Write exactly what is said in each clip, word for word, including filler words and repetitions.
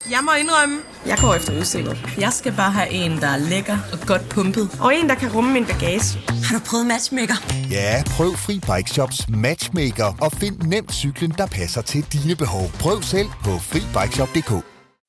Jeg må indrømme, jeg går efter udstyret. Jeg skal bare have en, der er lækker og godt pumpet. Og en, der kan rumme min bagage. Har du prøvet Matchmaker? Ja, prøv Free Bike Shops Matchmaker og find nemt cyklen, der passer til dine behov. Prøv selv på fri bike shop punktum d k.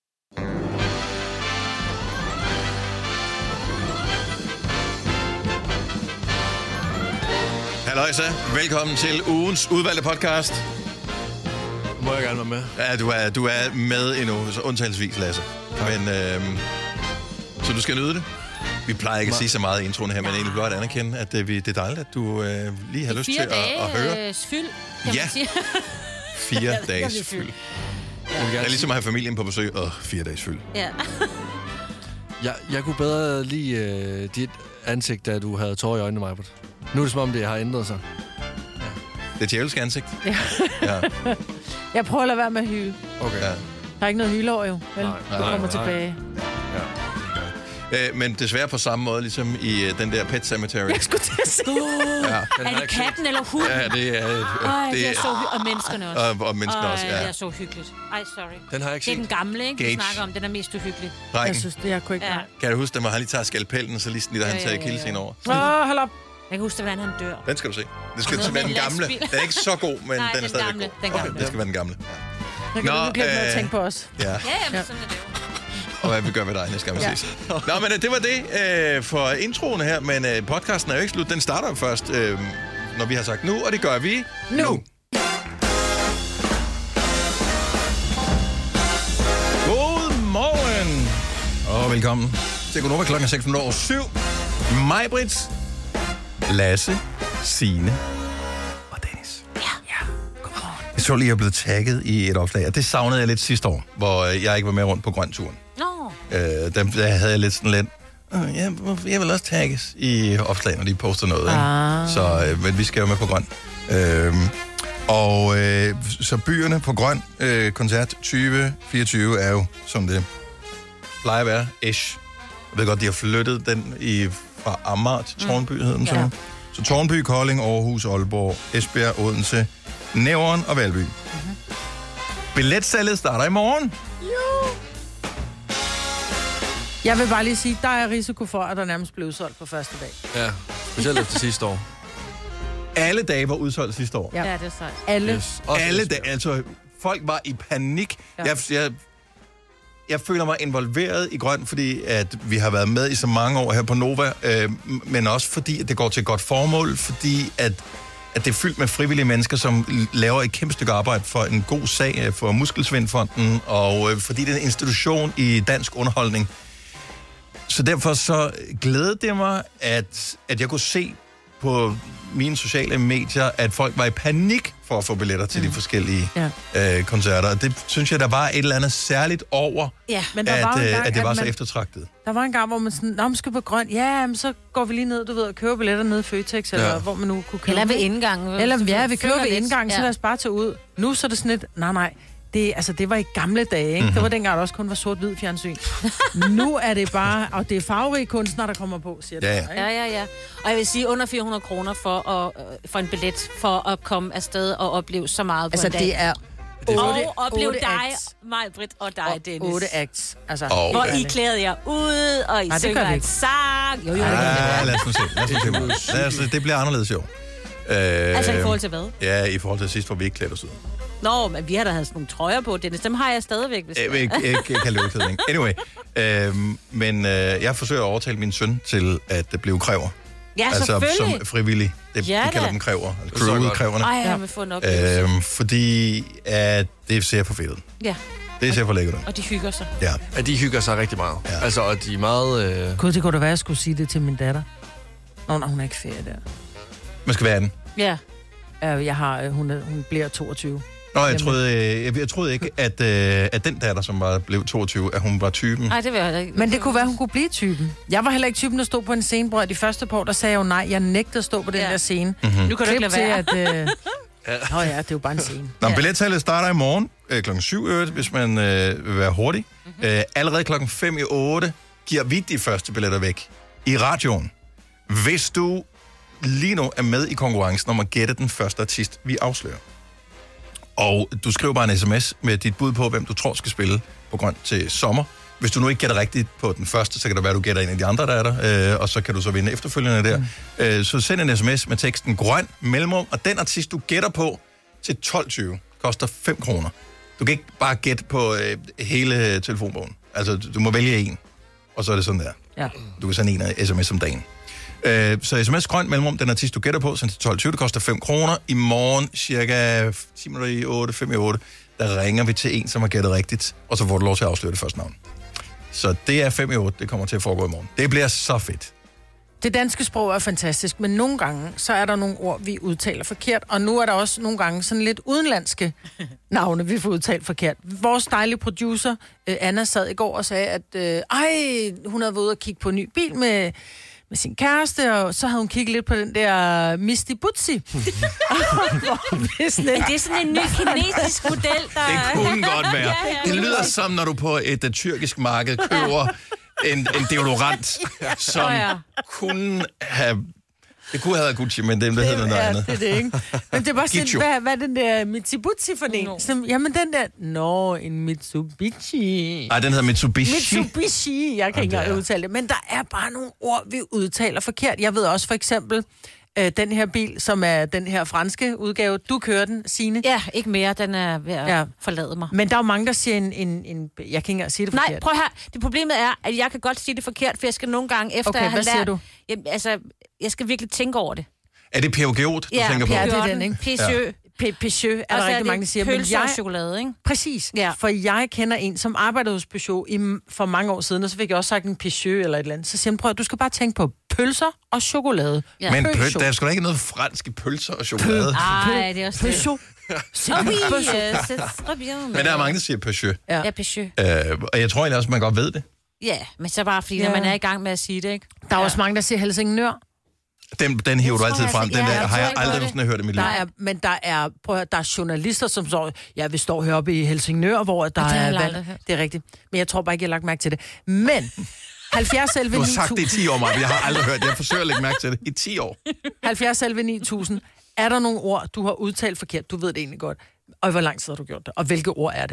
Halløjsa, velkommen til ugens udvalgte podcast. Må jeg gerne være med? Ja, du er, du er med endnu, så undtagelsesvis, Lasse. Men, øhm, så du skal nyde det. Vi plejer ikke at sige så meget i introen her, men egentlig blot anerkende, at det, det er dejligt, at du øh, lige har lyst til at, at høre. Fire fyld, kan ja. man sige. Fire dages fyld. Ja. Det er ligesom at have familien på besøg. Åh, fire dages fyld. Ja. jeg, jeg kunne bedre lide øh, dit ansigt, da du havde tårer i øjnene, Majbert. Nu er det som om, det har ændret sig. Ja. Det er djævelske ansigt. Ja. Ja. Jeg prøver at lade være med at hyle. Okay. Ja. Der er ikke noget hyle over, jo. Vel? Nej, nej, du kommer nej. tilbage. Ja. Øh, men desværre på samme måde, ligesom i uh, den der Pet Cemetery. Jeg skulle til at sige. Ja. Er det katten eller hunden? Ja, det er... Øh, Ej, det er er så hy- og menneskerne også. Og, og menneskerne Ej, også, ja. det er så hyggeligt. Ej, sorry. Den har jeg ikke Det er set. den gamle, ikke? Vi Gage. snakker om. Den er mest uhyggelig. Drengen. Jeg synes, det jeg kunne ikke. Ja. Kan du huske, at han lige tager skalpellen, og så lige snitter han Ja, tager ja, ja, kildescenen over? Åh, oh, hold op. Jeg kan huske, hvordan han dør. Den skal du se. Det skal Noget være med den gamle. lastbil. Den er ikke så god, men Nej, den er den stadig gamle. god. Den Okay, gamle. det skal være den gamle. Jeg kan Nå, du glemme noget at øh, tænke på os. Ja, Ja, jamen, Ja. sådan er det jo. og hvad vi gør ved dig næste gang, vi Ja. ses. Nå, men øh, det var det øh, for introen her, men øh, podcasten er jo ikke slut. Den starter jo først, øh, når vi har sagt nu, og det gør vi nu. nu. Godmorgen, og velkommen til Godnova klokken seks minutter over syv. Majbrit, Lasse, Signe og Dennis. Ja. Ja. Godmorgen. Jeg så lige, at jeg er blevet tagget i et opslag, og det savnede jeg lidt sidste år, hvor øh, jeg ikke var med rundt på grønturen. Nå. Øh, der, der havde jeg lidt sådan lidt, øh, ja, jeg vil også tagges i opslag, når de poster noget. Ah. Ikke? Så, øh, men vi skal jo med på grøn. Øh, og øh, så byerne på grøn øh, koncert tyve fireogtyve er jo, som det plejer at være, ish. Jeg ved godt, de har flyttet den i, fra Amager til Tårnby, hed den Ja. sådan. Så Tårnby, Kolding, Aarhus, Aalborg, Esbjerg, Odense, Nævren og Valby. Mm-hmm. Billetsalget starter i morgen. Jeg vil bare lige sige, der er risiko for, at der nærmest blev udsolgt på første dag. Ja, specielt efter sidste år. Alle dage var udsolgt sidste år. Ja. Ja, det er sejt. Alle. Yes. Også Alle Esbjerg. dage, altså folk var i panik. Ja. Ja. Jeg, jeg, jeg føler mig involveret i grøn, fordi at vi har været med i så mange år her på Nova, øh, men også fordi at det går til et godt formål, fordi at, at det er fyldt med frivillige mennesker, som laver et kæmpe stykke arbejde for en god sag for Muskelsvindfonden, og øh, fordi det er en institution i dansk underholdning. Så derfor så glædede det mig, at, at jeg kunne se på mine sociale medier, at folk var i panik for at få billetter til mm. de forskellige Ja. øh, koncerter. Og det synes jeg, der var et eller andet særligt over, Ja. Men der at, var jo en øh, gang, at det var at så man- eftertragtet. Der var en gang, hvor man sådan, nå, man skal på grøn. Ja, men så går vi lige ned, du ved, og køber billetter nede i Føtex, eller Ja. hvor man nu kunne købe. Eller ved det. indgangen. Eller Så ja, du vi køber føler ved lidt. indgangen, så Ja. lad os bare tage ud. Nu så er det sådan lidt, nej, nej. Det, altså, det var i gamle dage, ikke? Mhm. Mm-hmm. Det var dengang, der også kun var sort-hvid fjernsyn. Nu er det bare, og det er farverige kunstnere, der kommer på, siger det. Ja, ja. bare, ikke? Ja, ja, ja. Og jeg vil sige, under fire hundrede kroner for, at, øh, for en billet, for at komme afsted og opleve så meget på Altså, en dag. det er Og opleve otte dig, acts. Maj-Brit, og dig, og Dennis. otte acts. Altså, Og- Hvor helt I ærligt. klæder jer ud, og I Nej, det gør synger vi en ikke. sang. Jo, jo, det gør Ah, vi. lad os nu se. Lad os nu se. Lad os, det bliver anderledes jo. Øh, Altså i forhold til hvad? Ja, i forhold til sidst, hvor vi ikke klædte os ud. Nå, men vi har da havde sådan nogle trøjer på, Dennis. Dem har jeg stadigvæk. Hvis Jeg vil ikke, ikke, ikke have løbeklædning. Anyway, øh, men øh, jeg forsøger at overtale min søn til at blive kræver. Ja, Altså selvfølgelig. som frivillig. Det, Ja, de kalder da. dem kræver. så Crewet godt. kræverne. Ej, jeg vil få en oplevelse. Øhm, fordi at det ser for fedt ud. Ja, Det ser for lækkert ud. og de hygger sig. Ja. At de hygger sig rigtig meget. Ja. Ja. Altså, og de er meget... Øh... Gud, det kunne da være, at jeg skulle sige det til min datter. Nå, nej, hun er ikke ferie der. Man skal være atten. Ja. Øh, Jeg har, øh, hun, er, hun bliver toogtyve. Nå, jeg Jamen. troede, øh, jeg, jeg troede ikke, at, øh, at den datter, som var blevet toogtyve, at hun var typen. Nej, det vil jeg heller ikke. Men det kunne være, hun kunne blive typen. Jeg var heller ikke typen, der stod på en scene, bror. De første par år, der sagde jeg jo nej. Jeg nægtede at stå på den Ja. der scene. Mm-hmm. Nu kan du ikke Klip lade til, være. at... Øh... Nå ja, det er jo bare en scene. Nå, Ja. billettallet starter i morgen øh, klokken syv, øvrigt, hvis man øh, vil være hurtig. Mhm. Mm-hmm. Øh, allerede klokken fem i otte giver vi de første billetter væk i radioen. Hvis du lige nu er med i konkurrencen om at gætte den første artist, vi afslører. Og du skriver bare en sms med dit bud på, hvem du tror skal spille på grøn til sommer. Hvis du nu ikke gætter rigtigt på den første, så kan det være, at du gætter en af de andre, der er der, øh, og så kan du så vinde efterfølgende der. Mm. Øh, så send en sms med teksten grøn mellemrum, og den artist, du gætter på til tolv tyve, koster fem kroner. Du kan ikke bare gætte på øh, hele telefonbogen. Altså, du må vælge en, og så er det sådan der. Ja. Du kan sende en sms om dagen. Øh, så sms grøn mellemrum, den artist, du gætter på, send til tolv tyve, det koster fem kroner. I morgen, cirka ti minutter i otte, fem i otte, der ringer vi til en, som har gættet rigtigt, og så får du lov til at afsløre det første navn. Så det er fem i otte, det kommer til at foregå i morgen. Det bliver så fedt. Det danske sprog er fantastisk, men nogle gange, så er der nogle ord, vi udtaler forkert, og nu er der også nogle gange sådan lidt udenlandske navne, vi får udtalt forkert. Vores dejlige producer, øh, Anna, sad i går og sagde, at øh, ej, hun havde været ude og kigge på en ny bil med, med sin kæreste, og så havde hun kigget lidt på den der Misty Butsi. Men det er sådan en ny kinesisk model, der... Det kunne godt være. Ja, ja. Det lyder som, når du på et uh, tyrkisk marked køber en, en deodorant, som Oh, ja. kunne have... Det kunne have været Gucci, men det, det hedder noget ja, andet. det er det, ikke? Men det er bare sådan, Gicho. hvad, hvad er den der Mitsubishi for en? No. Sådan, jamen den der... Nå, en Mitsubishi. Nej, den hedder Mitsubishi. Mitsubishi, jeg kan ikke det engang er- udtale det. Men der er bare nogle ord, vi udtaler forkert. Jeg ved også for eksempel, øh, den her bil, som er den her franske udgave. Du kører den, Signe. Ja, ikke mere. Den er ved at Ja. ja. forlade mig. Men der er jo mange, der siger en... en, en jeg kan ikke engang sige det Nej, forkert. prøv her. Det problemet er, at jeg kan godt sige det forkert, for jeg skal nogle gange efter Okay, at have hvad siger lært... du? Jamen, altså, jeg skal virkelig tænke over det. Er det P O G O, du Ja, tænker på? Ja, det er Pjørnen, den, ikke? Peugeot. P- Peugeot er der rigtig mange, der siger. Men pølser og jeg, chokolade, ikke? præcis. Ja. For jeg kender en, som arbejdede hos Peugeot i, for mange år siden, og så fik jeg også sagt en Peugeot eller et eller andet. Så siger han, prøv, du skal bare tænke på pølser og chokolade. Ja. Men pøl, Peugeot. der er sgu da ikke noget fransk i pølser og chokolade. Ej, det er også det. Peugeot. Oh, oui, øh, c'est très bien. Men der er mange, der siger Peugeot. Ja. Ja, Peugeot. Øh, og jeg tror egentlig også, man godt ved det. Ja, men så bare fordi, Ja. når man er i gang med at sige det, ikke? Der er Ja. også mange, der siger Helsingør. Den, den hiver du tror altid jeg frem. altså- Den ja, der jeg har tror jeg ikke aldrig på det. nogensinde hørt i mit liv. Der er, men der er, prøv at, høre, der er journalister, som står, ja, vi står heroppe i Helsingør, hvor der har jeg er aldrig valg. hørt. Det er rigtigt. Men jeg tror bare ikke, jeg har lagt mærke til det. Men halvfjerds elleve Du har ni sagt det i tusind. ti år, Maja. Jeg har aldrig hørt det. Jeg forsøger at lægge mærke til det. I ti år. halvfjerds elleve ni tusind. Er der nogle ord, du har udtalt forkert? Du ved det egentlig godt. Og i hvor lang tid har du gjort det? Og hvilke ord er det?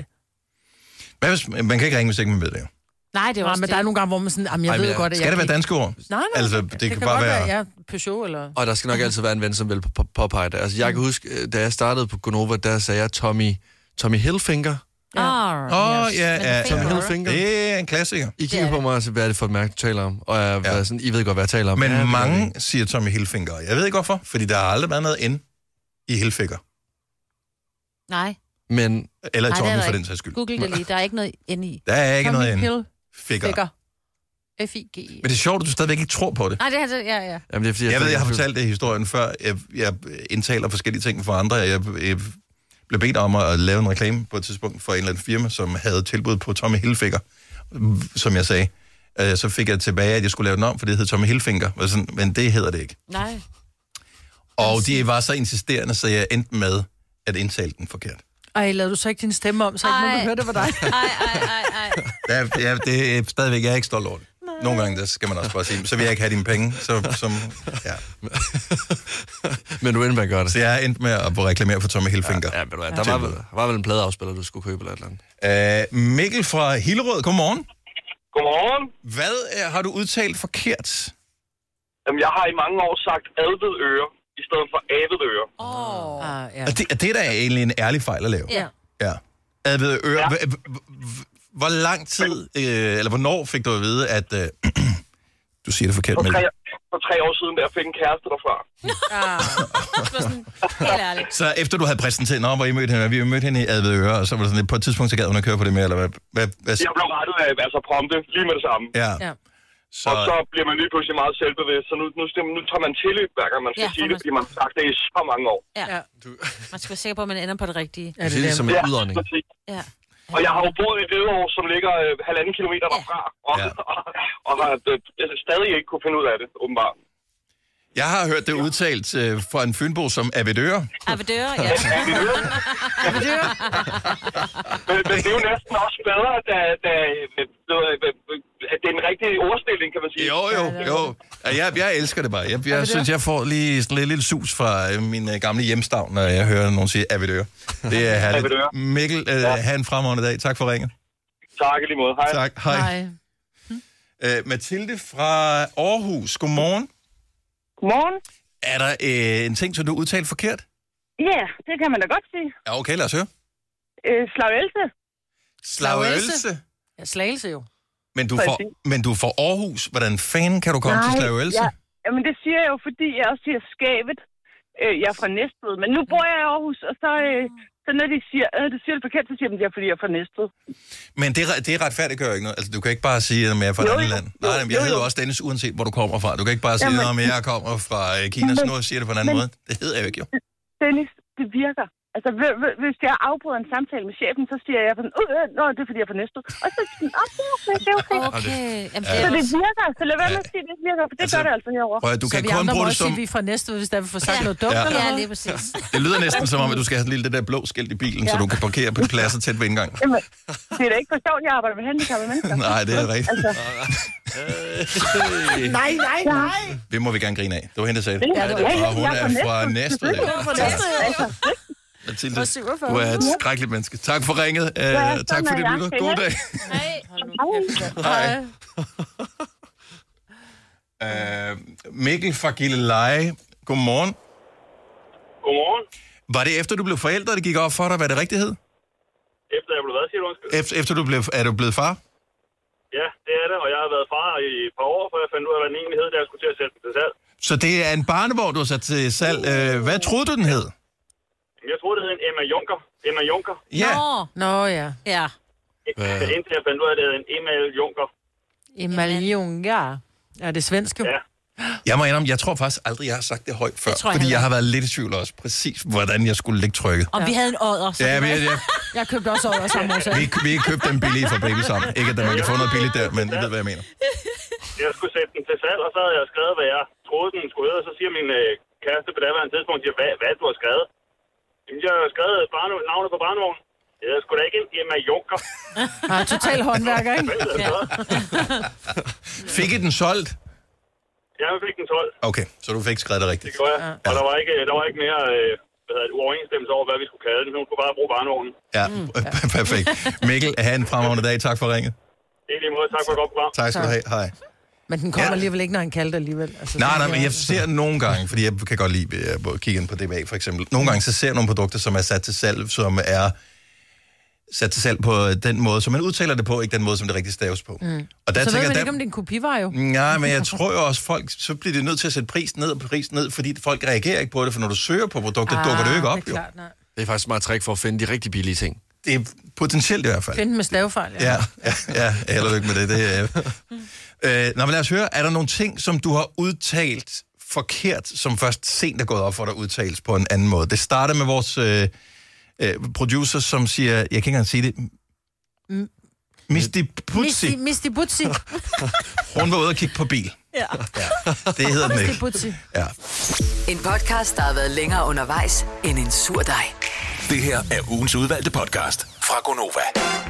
Hvad hvis, man kan ikke ringe, hvis ikke man ved det. jo. Nej, det er Nej, også men det. der er nogle gange, hvor man sådan, jamen jeg Ej, ved men, godt, at skal jeg det være kan danske ord? ikke- Nej, nej, Altså, det, det det kan kan bare godt være- være, ja, Peugeot eller... Og der skal nok altid være en ven, som vil på- påpege det. Altså, jeg kan huske, øh, da jeg startede på Gonova, der sagde jeg Tommy, Tommy Hilfiger. Ah, Åh, yes. ja, Men ja, det ja. finger. Hilfiger. Det er en klassiker. I kigger Det er på mig og siger, hvad er det for et mærke, du taler om? Og jeg Ja. ja. sådan, I ved godt, hvad jeg taler om. Men ja, det gør mange jeg. siger Tommy Hilfiger. Jeg ved ikke hvorfor, fordi der har aldrig været noget N i Hilfiger. Nej, Men Eller i Nej, det er Tommy der for ikke. den sags skyld. google det lige. Der er ikke noget ind i. Der er ikke noget N. Hill Figure. Figure. F I G E. Men det er sjovt, at du stadigvæk ikke tror på det. Nej, det er altså, ja, ja. jamen, det er, fordi, Jeg ved, jeg har føler- fortalt det i historien før. Jeg, jeg indtaler forskellige ting for andre. Jeg, jeg blev bedt om at lave en reklame på et tidspunkt for en eller anden firma, som havde tilbud på Tommy Hilfiger, som jeg sagde. Øh, Så fik jeg tilbage, at jeg skulle lave den om, for det hed Tommy Hilfiger. Og sådan, men det hedder det ikke. Nej. Og de var så insisterende, så jeg endte med at indtale den forkert. Ej, lavede du så ikke din stemme om, så ikke Ej. nogen kan høre det var dig? Ej, ej, ej, ej. Ja, ja, det er stadigvæk, jeg er ikke stolt over det. Nogle gange, der skal man også bare sige, så vil jeg ikke have dine penge. Så, som, ja. Men du endte med at gøre det. så jeg endte med at få reklamere for Tommy Hilfiger. Ja, ved du hvad, der var, vel, der var vel en pladeafspiller, du skulle købe eller et eller andet. Uh, Mikkel fra Hillerød, godmorgen. Godmorgen. Hvad uh, har du udtalt forkert? Jamen, jeg har i mange år sagt Advedøre i stedet for Avedøre. Åh. Ah, ja. Og det, det er da egentlig en ærlig fejl at lave. Ja. Ja. Advedøre, Ja. ja. Hvor lang tid, øh, eller hvornår fik du at vide, at... Øh, du siger det forkert, For Mikkel. tre, for tre år siden, da jeg fik en kæreste derfra. Ah. Det var sådan, helt ærligt. Så efter du havde præsenteret, nå, hvor I mødte hende, vi mødte hende i Advedøre, og så var det sådan, på et tidspunkt, så gad hun at køre på det mere, eller hvad? hvad, hvad Jeg blev rettet af, altså prompte, lige med det samme. ja. Ja. Så, Og så bliver man lige pludselig meget selvbevidst, så nu, nu, nu tager man tilløb, hver gang man skal Ja, sige for det, man- fordi man har sagt det i så mange år. Ja. Ja. Man skal være sikker på, at man ender på det rigtige. Ja, Det det er er det som det. en udånding. præcis. Ja. Og jeg har jo boet i Hvidovre, som ligger øh, halvanden kilometer derfra, og, Ja. og, og, og har øh, jeg stadig ikke kunne finde ud af det, åbenbart. jeg har hørt det udtalt øh, fra en fynbo som Avedøre. Avedøre, ja. Men, men det er jo næsten også bedre, da, da, da, at det er en rigtig ordstilling, ting, kan man sige. Jo, jo, jo. Ja, jeg, jeg elsker det bare. Jeg, jeg synes, jeg får lige sådan lidt lille sus fra øh, min øh, gamle hjemstavn, når jeg hører nogen sige Avedøre. Det er herligt. Avedøre. Mikkel, øh, Ja. have en fremragende dag. Tak for ringet. Tak i lige måde. Hej. Tak, hej. Nej. Øh, Mathilde fra Aarhus, godmorgen. Godmorgen. Er der øh, en ting, som du udtalte forkert? Ja, det kan man da godt sige. Ja, okay, lad os høre. Øh, Slagelse. Slagelse. Ja, Slagelse jo. Men du, får, men du får Aarhus. Hvordan fanden kan du komme til Slagelse? Ja, jamen det siger jeg jo, fordi jeg også siger skabet. Øh, jeg er fra Næstved, men nu bor jeg i Aarhus, og så, øh, så når de siger, øh, det siger det forkert, så siger de, det er, fordi jeg er fra Næstved. Men det, det retfærdiggør ikke noget. Altså, du kan ikke bare sige, at jeg er fra et andet land. Nej, jamen, jeg hedder også Dennis, uanset hvor du kommer fra. Du kan ikke bare sige, at jeg kommer fra Kina, så nu siger det på en anden men, måde. Det hedder jeg jo ikke, jo. Dennis, det virker. Altså, hvis jeg afbryder en samtale med chefen, så siger jeg sådan, øh, nå, det er fordi, jeg er fra Næstved. Og så siger jeg, det er okay, det er okay. Okay. Jamen, det så det virker, så lad være med at sige, det virker, for det altså, gør det altså herovre. Prøv, du Så kan vi kun andre må bruge det også som... sige, vi er fra Næstved, hvis der vil få sagt ja. noget dumt, Ja. eller Ja, hvad? lige præcis. Det lyder næsten som om, at du skal have lille det der blå skilt i bilen, ja. så du kan parkere på pladser tæt ved indgang. Jamen, det er da ikke for sjovt, jeg arbejder med handicappede mennesker. Nej, det er rigtigt. Altså, Nej, nej, nej. Det må vi gerne grine af. Det var hende, der sagde det. Ja, Ja, det ja, var, hun jeg er er fra fra Næstved. altså, Mathilde, du er et skrækkeligt menneske. Tak for ringet. Uh, Ja, tak for sådan det, er lytter. jeg. God dag. Hej. Hej. Uh, Mikkel fra Gilleleje. Godmorgen. Godmorgen. Var det efter, du blev forældre, det gik op for dig, hvad det rigtigt hed? Efter jeg blev hvad, siger du undskyld? Efter, efter du blev, er du blevet far? Ja, det er det, og jeg har været far i et par år, for jeg fandt ud af, hvad den egentlig hed, da jeg skulle til at sætte den til salg. Så det er en barnevogn, du har sat til salg. Uh, hvad troede du, den hed? Jeg troede, det hed en Emma Junker. Emma Junker. Ja. Nå. Nå, ja. Ja. Øh. Indtil jeg fandt ud af, at det hed en Emma Junker. Emalion, ja. Ja, det er svensk jo. Ja. Jeg må indrømme, jeg tror faktisk aldrig, jeg har sagt det højt før. Det tror jeg fordi heller jeg har været lidt i tvivl også, præcis hvordan jeg skulle lægge trykket. Og vi havde en odder. Så Ja, det vi, var- ja, Jeg købte også over samme årsag. vi, vi købte den billige fra Baby sammen. Ikke at man kan få noget billigt der, men I ved, hvad jeg mener. Jeg skulle sætte den til salg, og så havde jeg skrevet, hvad jeg troede, den skulle hedde. Og så siger min øh, kæreste på daværende tidspunkt, siger, hvad, hvad du har skrevet? Jamen, jeg har skrevet barne, navnet på barnevognen. Jeg er sgu da ikke en Emma Junker. Ja, total håndværker, ikke? Ja. Fik I den solgt? Jeg fik den tolv. Okay, så du fik skrevet det rigtigt. Det gjorde jeg. Og der var ikke, der var ikke mere øh, hvad hedder det, uoverensstemmelse over, hvad vi skulle kalde den. Hun skulle bare bruge barnevognen. Ja, perfekt. Mikkel, have en fremragende dag. Tak for ringet. Det er lige måde. Tak for et godt program. Tak skal du have. Hej. Men den kommer Ja. alligevel ikke, når han kalder det alligevel. Altså, Nej, sådan nej, der- men jeg ser nogle gange, fordi jeg kan godt lide at kigge ind på D B A for eksempel. Nogle gange så ser jeg nogle produkter, som er sat til salg, som er sat til salg på den måde, som man udtaler det på, ikke den måde, som det rigtig staves på. Mm. Og der Så ved tænker man jeg, ikke, om det er en kopivar jo. nej, men jeg tror jo også, folk, så bliver det nødt til at sætte prisen ned og prisen ned, fordi folk reagerer ikke på det, for når du søger på produkter, ah, dukker det jo ikke op. det er klart, nej. Det er faktisk et meget trick for at finde de rigtig billige ting. Jo. Det er potentielt i hvert fald. Find den med stavefejl, ja. Ja, ja, ja, held og lykke med det. det er, øh, nå, men lad os høre, er der nogle ting, som du har udtalt forkert, som først sent er gået op for dig udtales på en anden måde? Det starter med vores øh, øh, producer, som siger, jeg kan ikke engang sige det, Misti Putzi. Misti Butzi. Hun var ude og kigge på bil. Ja. Ja, det hedder den Misti ikke. Butzi. Ja. En podcast, der har været længere undervejs end en sur dej. Det her er ugens udvalgte podcast fra Gonova.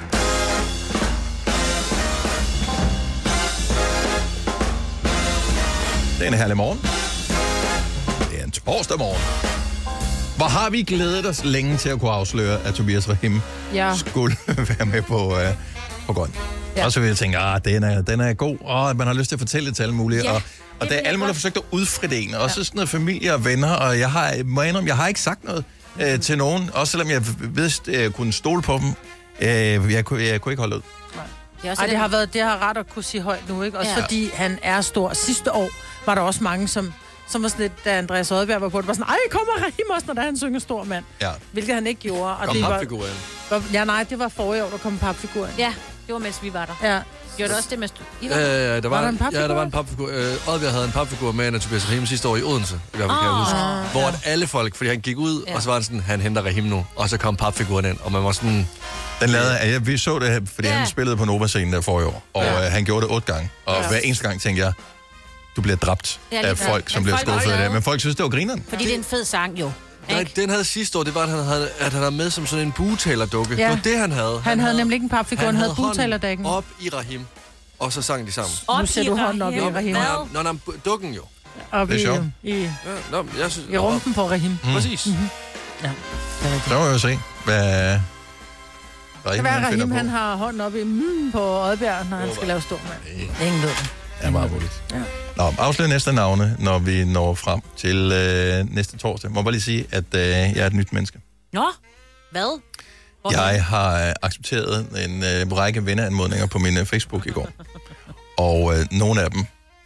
Det er en herlig morgen. Det er en torsdag morgen. Hvor har vi glædet os længe til at kunne afsløre, at Tobias Rahim Ja. skulle være med på, øh, på grøn. Ja. Og så vil jeg tænke, at den er, den er god, og man har lyst til at fortælle det til alle mulige. Ja, og og det der er vil alle mulige, der jeg har forsøgt at udfritte en. Også sådan noget familie og venner, og jeg har, må jeg indrømme, jeg har ikke sagt noget øh, til nogen. Også selvom jeg vidste, jeg kunne stole på dem. Øh, jeg, kunne, jeg kunne ikke holde ud. Det er også Ej, det den- har været det har ret at kunne sige højt nu, ikke? Også Ja. fordi han er stor. Sidste år var der også mange, som, som var sådan lidt, da Andreas Odbjerg var på, det var sådan, ej, kommer Rahim også, når han synger stor mand. Ja. Hvilket han ikke gjorde. Og Kom det var, papfiguren. var, ja, nej, det var forrige år, der kom papfiguren. Ja, det var mens vi var der. Ja. Gjorde det også det, mens du... I var Ja, der? ja, ja, der Var var, der en papfigur? ja, der var en papfigur. Øh, Oddbjerg havde en papfigur med af Tobias Rahim sidste år i Odense, i hvert fald kan jeg Ah, huske. Hvor at alle folk, fordi han gik ud, Ja. og så var han sådan, han henter Rahim nu. Og så kom papfiguren ind, og man var sådan, Den lavede, ja, vi så det her, fordi Ja. han spillede på Nova-scenen der forrige år, og Ja. øh, han gjorde det otte gange. Og Ja. hver eneste gang tænkte jeg, du bliver dræbt Ja, lige af klart. folk, som Men bliver folk var skuffet af det. glade. Men folk synes, det var grineren. Fordi det er en fed sang, jo. nej, Ikke? den havde sidste år, det var, at han havde, at han havde med som sådan en bugetalerdukke. Ja. Det var det, han havde. Han, han havde nemlig ikke en papfigur, han, han havde hånden butalerdækken. op i Rahim. Og så sang de sammen. Nu ser du hånden op i Rahim. Nå, nå, dukken jo. Op Det er i, sjovt. i, Ja, nå, jeg synes, i rumpen på Rahim. Mm. Præcis. Mm-hmm. Ja, det er rigtigt. Så må jeg jo se, hvad Det Rahim kan være, han at finder Rahim på. han har hånden op i mm, på Oddbjerg, når han skal lave stor mand. Ingen ved det. Ja, meget muligt. Ja. Nå, afslør næste navne, når vi når frem til øh, næste torsdag. Må jeg bare lige sige, at øh, jeg er et nyt menneske. Nå, hvad? Hvor Jeg har øh, accepteret en øh, række venneanmodninger på min øh, Facebook i går. Og øh, nogle af dem,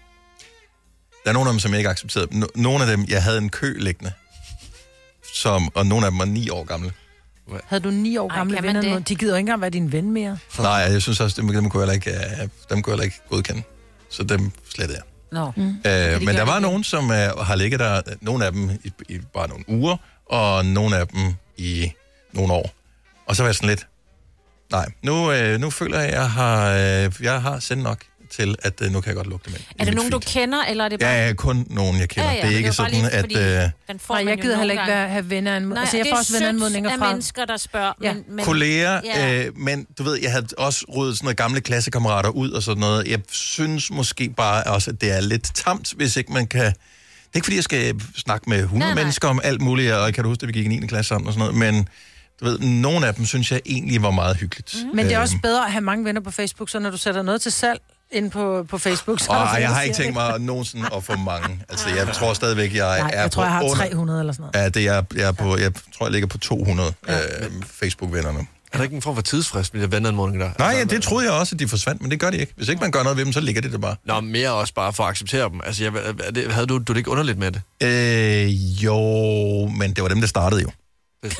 der er nogle af dem, som jeg ikke accepterede. No- nogle af dem, jeg havde en kø liggende, som, og nogle af dem var ni år gamle. Havde du ni år Ej, gamle kan man venner? det? nu? De gider jo ikke engang være din ven mere. Nej, jeg synes også, dem, dem kunne jeg ikke, øh, dem kunne jeg ikke godkende. Så dem slettede jeg. Nå. Mm. Øh, men der gøre var det nogen, som øh, har ligget der, nogle af dem i, i bare nogle uger, og nogle af dem i nogle år. Og så var jeg sådan lidt, nej, nu, øh, nu føler jeg, at jeg har, øh, jeg har sendt nok til, at øh, nu kan jeg godt lukke dem ind. Er det nogen, du kender, eller er det bare... Ja, ja, kun nogen, jeg kender. Ja, ja, det er det ikke var bare sådan, lige, at... fordi- Øh, Den får Nej, man jeg jo gider heller nogle ikke gange. være, have venner. Nej, Altså, jeg det får er også venneanmodninger sødt fra... af mennesker, der spørger. Ja. Men, men, kolleger, Ja. øh, men du ved, jeg havde også ryddet sådan noget gamle klassekammerater ud og sådan noget. Jeg synes måske bare også, at det er lidt tamt, hvis ikke man kan... Det er ikke fordi, jeg skal snakke med hundrede Nej, nej. mennesker om alt muligt, og kan du huske, at vi gik i niende klasse sammen og sådan noget, men du ved, nogle af dem synes jeg egentlig var meget hyggeligt. Mm. Men det er også Øhm, bedre at have mange venner på Facebook, så når du sætter noget til salg ind på, på Facebook, så... er der og flere, jeg der har ikke siger tænkt mig nogensinde at få mange. Altså, jeg tror stadigvæk, jeg Nej, er jeg tror, på jeg har under... tre hundrede eller sådan noget. Ja, det er, jeg, er på, jeg tror, jeg ligger på to hundrede ja. øh, Facebook-venner nu. Er der ikke en form for tidsfrist med de venneanmodninger der? Nej, ja, det troede jeg også, at de forsvandt, men det gør de ikke. Hvis ikke man gør noget ved dem, så ligger det der bare. Nå, mere også bare for at acceptere dem. Altså, jeg, er det, havde du, du det ikke underligt med det? Øh, jo, men det var dem, der startede jo. Det er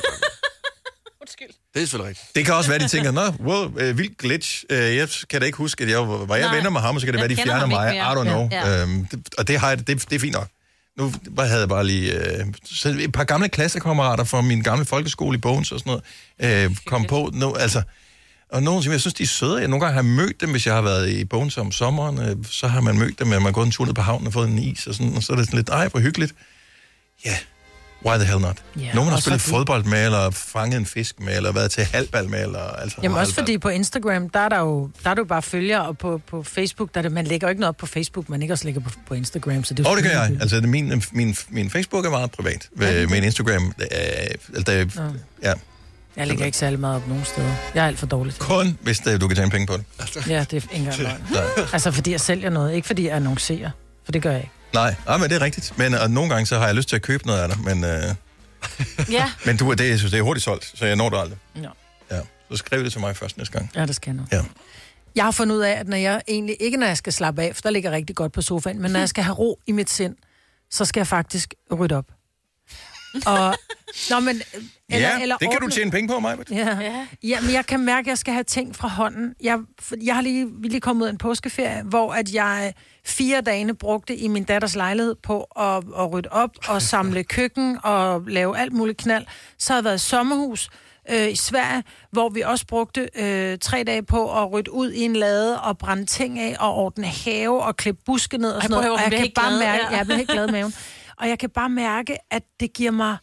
Det er selvfølgelig rigtigt. Det kan også være, de tænker, nå, wow, øh, vild glitch. Øh, jeg kan da ikke huske, at jeg var, var jeg Nej. venner med ham, og så kan det Jeg være, de kender fjerner ham mig. ikke I don't mere. know. Ja. Ja. Øhm, det, og det har jeg, det, det er fint nok. Nu bare havde jeg bare lige øh, så et par gamle klassekammerater fra min gamle folkeskole i Bogens og sådan noget, øh, kom på. No, altså, og nogle, som jeg synes, de er søde. Jeg nogle gange har mødt dem, hvis jeg har været i Bogens om sommeren. Øh, så har man mødt dem, at man har gået en tur ned på havnen og fået en is, og, sådan, og så er det sådan lidt, ej, hvor hyggeligt. Ja, yeah. Why the hell not? Ja, Nogen har også spillet fordi- fodbold med, eller fanget en fisk med, eller været til halvbal med, eller altså... Jamen også halvbal. fordi på Instagram, der er der jo, der er du bare følgere, og på, på Facebook, der er det, man lægger jo ikke noget op på Facebook, man ikke også lægger på, på Instagram, så det er Åh, jo det kan jeg. fint. Altså, det- min, min, min Facebook er meget privat. Ja, min Instagram, øh, altså, det, Nå. ja, Jeg lægger ikke særlig meget op nogen steder. Jeg er alt for dårlig til det. kun hvis det, du kan tjene penge på det. Ja, det er ikke engang løgn. Nej. Altså fordi jeg sælger noget, ikke fordi jeg annoncerer, for det gør jeg ikke. Nej, nej, men det er rigtigt. Men og nogle gange, så har jeg lyst til at købe noget af dig, men, øh, Ja. men du, det, jeg synes, det er hurtigt solgt, så jeg når det aldrig. Ja. Ja. Så skriv det til mig først næste gang. Ja, det skal jeg nok. Ja. Jeg har fundet ud af, at når jeg egentlig, ikke når jeg skal slappe af, for der ligger rigtig godt på sofaen, men når jeg skal have ro i mit sind, så skal jeg faktisk rydde op. Og, nå, men, eller, ja, eller det kan ordne- du tjene penge på, mig. Ja. ja, men jeg kan mærke, at jeg skal have ting fra hånden. Jeg, for- jeg har lige, vi er lige kommet ud af en påskeferie, hvor at jeg fire dage brugte i min datters lejlighed på at, at rydde op og samle køkken og lave alt muligt knald. Så har jeg været i sommerhus øh, i Sverige, hvor vi også brugte øh, tre dage på at rydde ud i en lade og brænde ting af og ordne have og klippe buske ned og Ej, sådan prøv at noget. høre, Og hun jeg bliver kan helt bare glad, mærke, ja. jeg bliver helt glad i maven. Og jeg kan bare mærke, at det giver mig...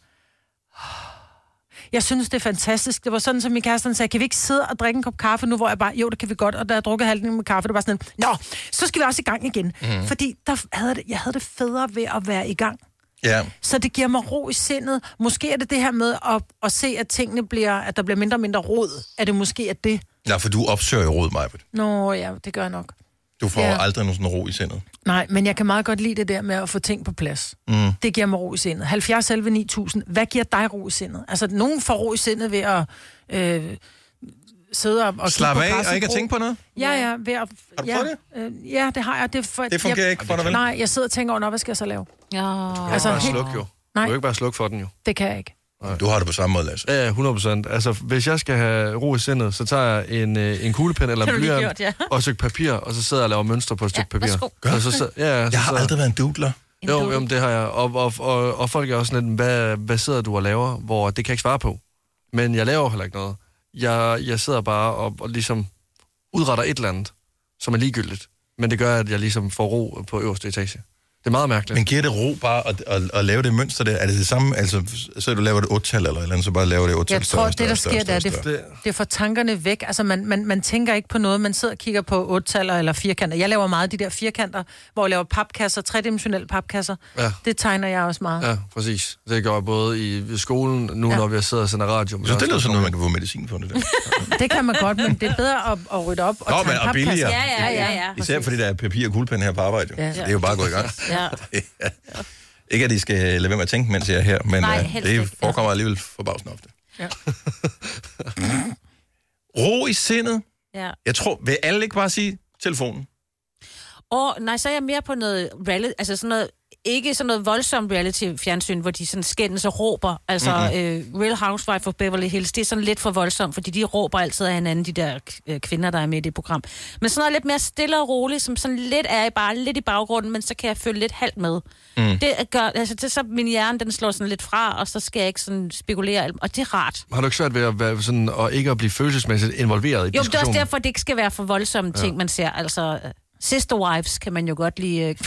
Jeg synes, det er fantastisk. Det var sådan, som min kæreste sagde, kan vi ikke sidde og drikke en kop kaffe nu, hvor jeg bare, jo, det kan vi godt, og da jeg drukkede halvdelen med kaffe, det var sådan, nå, så skal vi også i gang igen. Mm. Fordi der havde det, jeg havde det federe ved at være i gang. Ja. Så det giver mig ro i sindet. Måske er det det her med at, at se, at tingene bliver, at der bliver mindre og mindre rod. Er det måske at det? Ja, for du opsøger jo råd, Majbert. Nå, ja, det gør jeg nok. Du får Ja. aldrig nogen sådan ro i sindet. Nej, men jeg kan meget godt lide det der med at få ting på plads. Mm. Det giver mig ro i sindet. halvfjerds elleve ni tusind. Hvad giver dig ro i sindet? Altså, nogen får ro i sindet ved at øh, sidde og... og Slap kigge på af græs og ikke at gro. tænke på noget? Ja, ja. Ved at, Har du ja, prøvet øh, ja, det har jeg. Det, for, Det fungerer jeg, ikke for dig, vel? Nej, jeg sidder og tænker over, hvad skal jeg så lave? Ja. Altså, Bare helt- sluk jo. Nej. Du kan ikke bare slukke for den jo. Det kan jeg ikke. Du har det på samme måde, Lasse. Ja, ja, hundrede procent. Altså, hvis jeg skal have ro i sindet, så tager jeg en, øh, en kuglepen eller Det en har du lige blyant gjort, ja. og et stykke papir, og så sidder jeg og laver mønstre på et stykke Ja, papir. værsgo. Gør Og så, du så, ja, ja, så, Jeg har så, aldrig været en doodler. Jo, jamen, det har jeg. Og, og, og, og folk er også lidt, hvad, hvad sidder du og laver, hvor det kan jeg ikke svare på. Men jeg laver heller ikke noget. Jeg, jeg sidder bare og, og ligesom udretter et eller andet, som er ligegyldigt. Men det gør, at jeg ligesom får ro på øverste etage. Det er meget mærkeligt. Men giver det ro bare at, at, at lave det mønster der? Er det det samme, altså, så du laver det otte-tal eller eller andet, så bare laver det otte-tal Jeg tror, det der sker, det er, det, det får tankerne væk. Altså, man, man, man tænker ikke på noget. Man sidder og kigger på otte-taller eller firkanter. Jeg laver meget af de der firkanter, hvor jeg laver papkasser, tredimensionelle papkasser. Ja. Det tegner jeg også meget. Ja, præcis. Det gør jeg både i skolen, nu ja. når vi sidder og sender radio. Så det lyder sådan noget, man kan få medicin på det der. Det kan man godt, men det er bedre at, at rydde op og Nå, tegne men, og billigere. Ja, ja, ja, ja. Især fordi der er papir og kuglepen her på arbejde. Jo. Ja. Det er jo bare gået i gang. Ja. Ja. Ikke at I skal lade være med at tænke, mens jeg er her, men Nej, uh, det forekommer alligevel forbavsende ofte. Ja. Ro i sindet. Ja. Jeg tror, vil alle ikke bare sige telefonen? Og nej, så er jeg mere på noget reality, altså sådan noget, ikke sådan noget voldsomt reality-fjernsyn, hvor de sådan skændes og råber. Altså, mm-hmm. øh, Real Housewife of Beverly Hills, det er sådan lidt for voldsomt, fordi de råber altid af hinanden, de der øh, kvinder, der er med i det program. Men sådan noget lidt mere stille og roligt, som sådan lidt er i bare lidt i baggrunden, men så kan jeg følge lidt halvt med. Mm. Det gør, altså, det, så min hjerne, den slår sådan lidt fra, og så skal jeg ikke sådan spekulere, og det er rart. Har du ikke svært ved at være sådan, og ikke at blive følelsesmæssigt involveret i jo, diskussionen? Jo, det er også derfor, det ikke skal være for voldsomme ting, ja. man ser. Altså, sister wives kan man jo godt lide... Øh,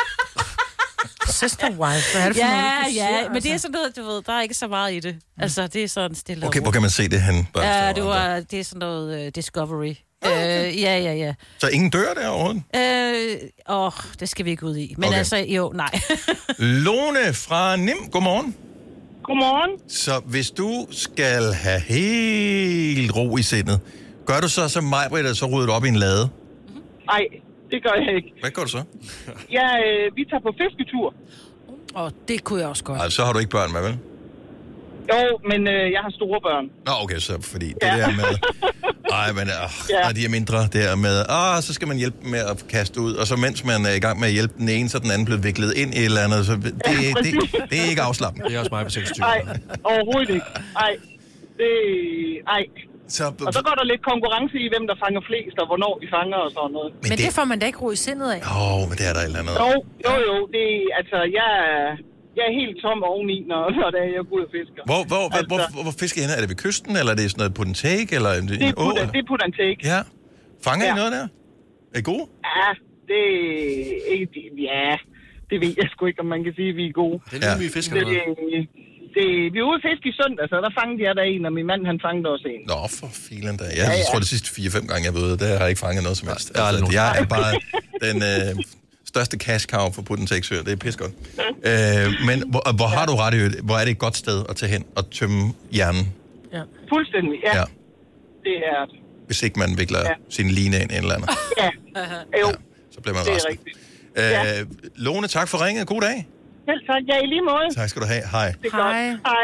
Sister wife, hvad er det for ja, noget, du ja, siger, men det er sådan noget, du ved, der er ikke så meget i det. Altså, det er sådan stille. Okay, hvor kan man se det hen? Ja, det, var, det er sådan noget uh, Discovery. Uh, ja, ja, ja. Så ingen dør der overhovedet? Øh, åh, det skal vi ikke ud i. Men okay. altså, jo, nej. Lone fra Nim, godmorgen. Godmorgen. Så hvis du skal have helt ro i sindet, gør du så som mig, Britt, så rydder du op i en lade? Nej, det gør jeg ikke. Hvad gør du så? Ja, øh, vi tager på fisketur. Og oh, det kunne jeg også godt. Altså, så har du ikke børn med, vel? Jo, men øh, jeg har store børn. Nå, okay, så fordi det ja. der med... Ej, men øh, ja. når de er mindre, der med... Ah, så skal man hjælpe dem med at kaste ud, og så mens man er i gang med at hjælpe den ene, så den anden blevet viklet ind i et eller andet, så det, ja, det, det, det er ikke afslappende. Det er også mig på seksogtyve. Nej, overhovedet ikke. Nej, det... Ej. Så, og så går der lidt konkurrence i, hvem der fanger flest, og hvornår vi fanger og sådan noget. Men, men det, det får man da ikke ro i sindet af. Åh, oh, men det er der et eller andet. Jo, jo, jo. Det, altså, jeg, jeg er helt tom oveni, når, når det er, jeg går ud og fisker. Hvor, hvor, altså, hvor, hvor, hvor fisker I hen? Er det ved kysten, eller er det sådan noget put and take, eller en, det er en å? Put, det er put and take. Ja. Fanger ja. I noget der? Er I gode? Ja, det er ikke... Ja, det ved jeg sgu ikke, om man kan sige, at vi er gode. Det er lige, vi fisker det, det, det, vi er ude at fiske i søndag, så der fangede jeg der en, og min mand, han fangede også en. Nå, for filen da. Jeg ja, ja. tror, de sidste fire-fem gange, jeg ved, der har jeg ikke fanget noget som helst. Ja, altså, jeg er bare den øh, største cash cow for put and take søer. Det er pis godt. øh, men hvor, hvor har du ret i øvrigt? Hvor er det et godt sted at tage hen og tømme hjernen? Ja. Fuldstændig, ja. ja. Det er det. Hvis ikke man vikler ja. sin line ind en eller anden. Ja, jo. Ja, så bliver man det rask. Er rigtigt. Øh, ja. Lone, tak for ringet. God dag. Selv tak. Ja, i lige måde. Tak skal du have. Hej. Det er Hej. Godt. Hej.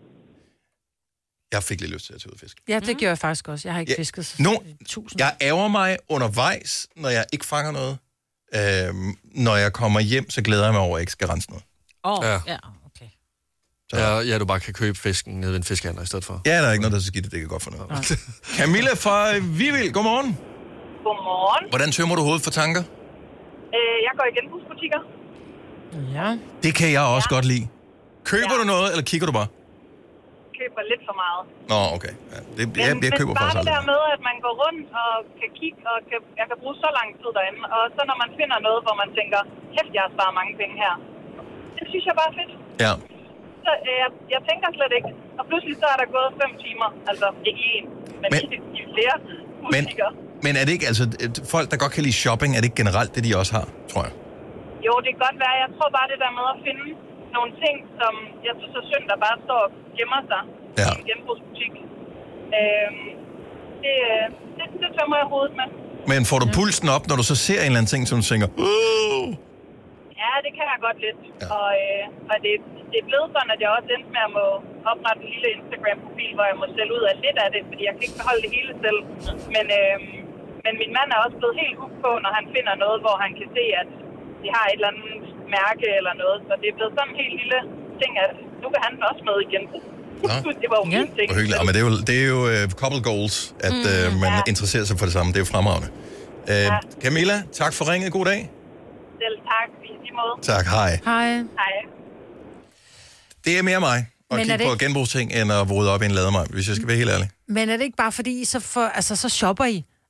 Jeg fik lidt lyst til at tage ud og fiske. Ja, det gjorde jeg faktisk også. Jeg har ikke ja. fisket no, tusind. Jeg ærger mig undervejs, når jeg ikke fanger noget. Øhm, når jeg kommer hjem, så glæder jeg mig over, at jeg ikke skal rense noget. Åh, oh, ja. ja, okay. Så. Ja, ja, du bare kan købe fisken nede ved en fiskehandler i stedet for. Ja, der er ikke noget, der er så skidt, det kan godt for noget. Okay. Camilla fra Vivild, godmorgen. Godmorgen. Hvordan tømmer du hovedet for tanker? Øh, jeg går i genbrugsbutikker. Ja. Det kan jeg også ja. godt lide. Køber ja. du noget, eller kigger du bare? Køber lidt for meget. Nå, okay. Ja, det, men, jeg, jeg køber men bare faktisk det der med, at man går rundt og kan kigge, og kan, jeg kan bruge så lang tid derinde, og så når man finder noget, hvor man tænker, hæft, jeg har sparet mange penge her. Det synes jeg bare er fedt. Ja. Så øh, jeg, jeg tænker slet ikke. Og pludselig så er der gået fem timer. Altså, ikke en, men, men i, i flere butikker. Men, men er det ikke, altså, folk, der godt kan lide shopping, er det ikke generelt det, de også har, tror jeg? Jo, det kan godt være. Jeg tror bare, det der med at finde nogle ting, som jeg synes er synd, der bare står og gemmer sig ja. i en genbrugsbutik. Øhm, det, det, det tømmer jeg hovedet med. Men får du pulsen op, når du så ser en eller anden ting, som du tænker, uh! Ja, det kan jeg godt lidt. Ja. Og, øh, og det, det er blevet sådan, at jeg også endte med at må oprette en lille Instagram-profil, hvor jeg må sælge ud af lidt af det, fordi jeg kan ikke beholde det hele selv. Men, øh, men min mand er også blevet helt hooked på, når han finder noget, hvor han kan se, at de har et eller andet mærke eller noget. Så det er blevet sådan en helt lille ting, at nu kan han også med igen. Ja. Det var jo ja. min ting. Og hyggeligt. Ja, men det er jo, det er jo uh, couple goals, at uh, man ja. interesserer sig for det samme. Det er jo fremragende. Uh, ja. Camilla, tak for ringet. God dag. Selv tak. I lige måde. Tak. Hej. Hej. Hej. Det er mere mig at men kigge på genbrugsting, end at rode op i en lademej, hvis jeg skal være helt ærlig. Men er det ikke bare fordi, så, for, altså, så shopper I?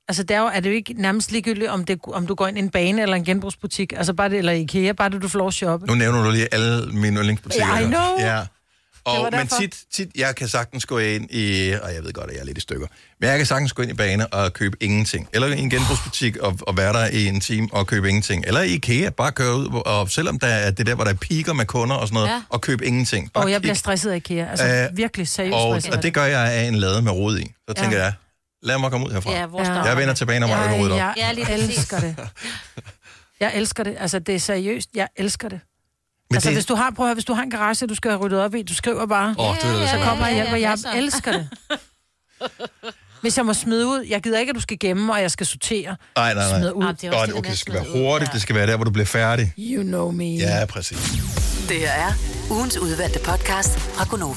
Altså, der er, jo, er det jo ikke nærmest ligegyldigt, om, det, om du går ind i en bane eller en genbrugsbutik, altså bare det, eller IKEA, bare det, du får lov at shoppe. Nu nævner du lige alle mine yndlingsbutikker. Yeah, I know. Ja. Og, men tit, tit, jeg kan sagtens gå ind i, og jeg ved godt, at jeg er lidt i stykker, men jeg kan sagtens gå ind i Bane og købe ingenting. Eller i en genbrugsbutik og, og være der i en time og købe ingenting. Eller i IKEA, bare køre ud, og selvom der er det der, hvor der er piker med kunder og sådan noget, ja. og købe ingenting. Og jeg bliver stresset af IKEA, altså øh, virkelig seriøst og, stresset. Og det gør jeg af en lade med rod i. Så tænker ja. jeg, lad mig komme ud herfra. Ja, ja. Jeg vender tilbage, når jeg har rodet op. Jeg, jeg elsker det. Jeg elsker det. Altså, det er seriøst. Jeg elsker det. Men altså, det... hvis du har, prøv at høre, hvis du har en garage, du skal have ryddet op i, du skriver bare, oh, det ja, så kommer jeg, og jeg elsker det. Hvis jeg må smide ud, jeg gider ikke, at du skal gemme, og jeg skal sortere. Nej, nej, nej. Smide ud. Ah, det, okay, det, det skal være hurtigt, det skal være der, hvor du bliver færdig. You know me. Ja, præcis. Det her er ugens udvalgte podcast fra Gonova.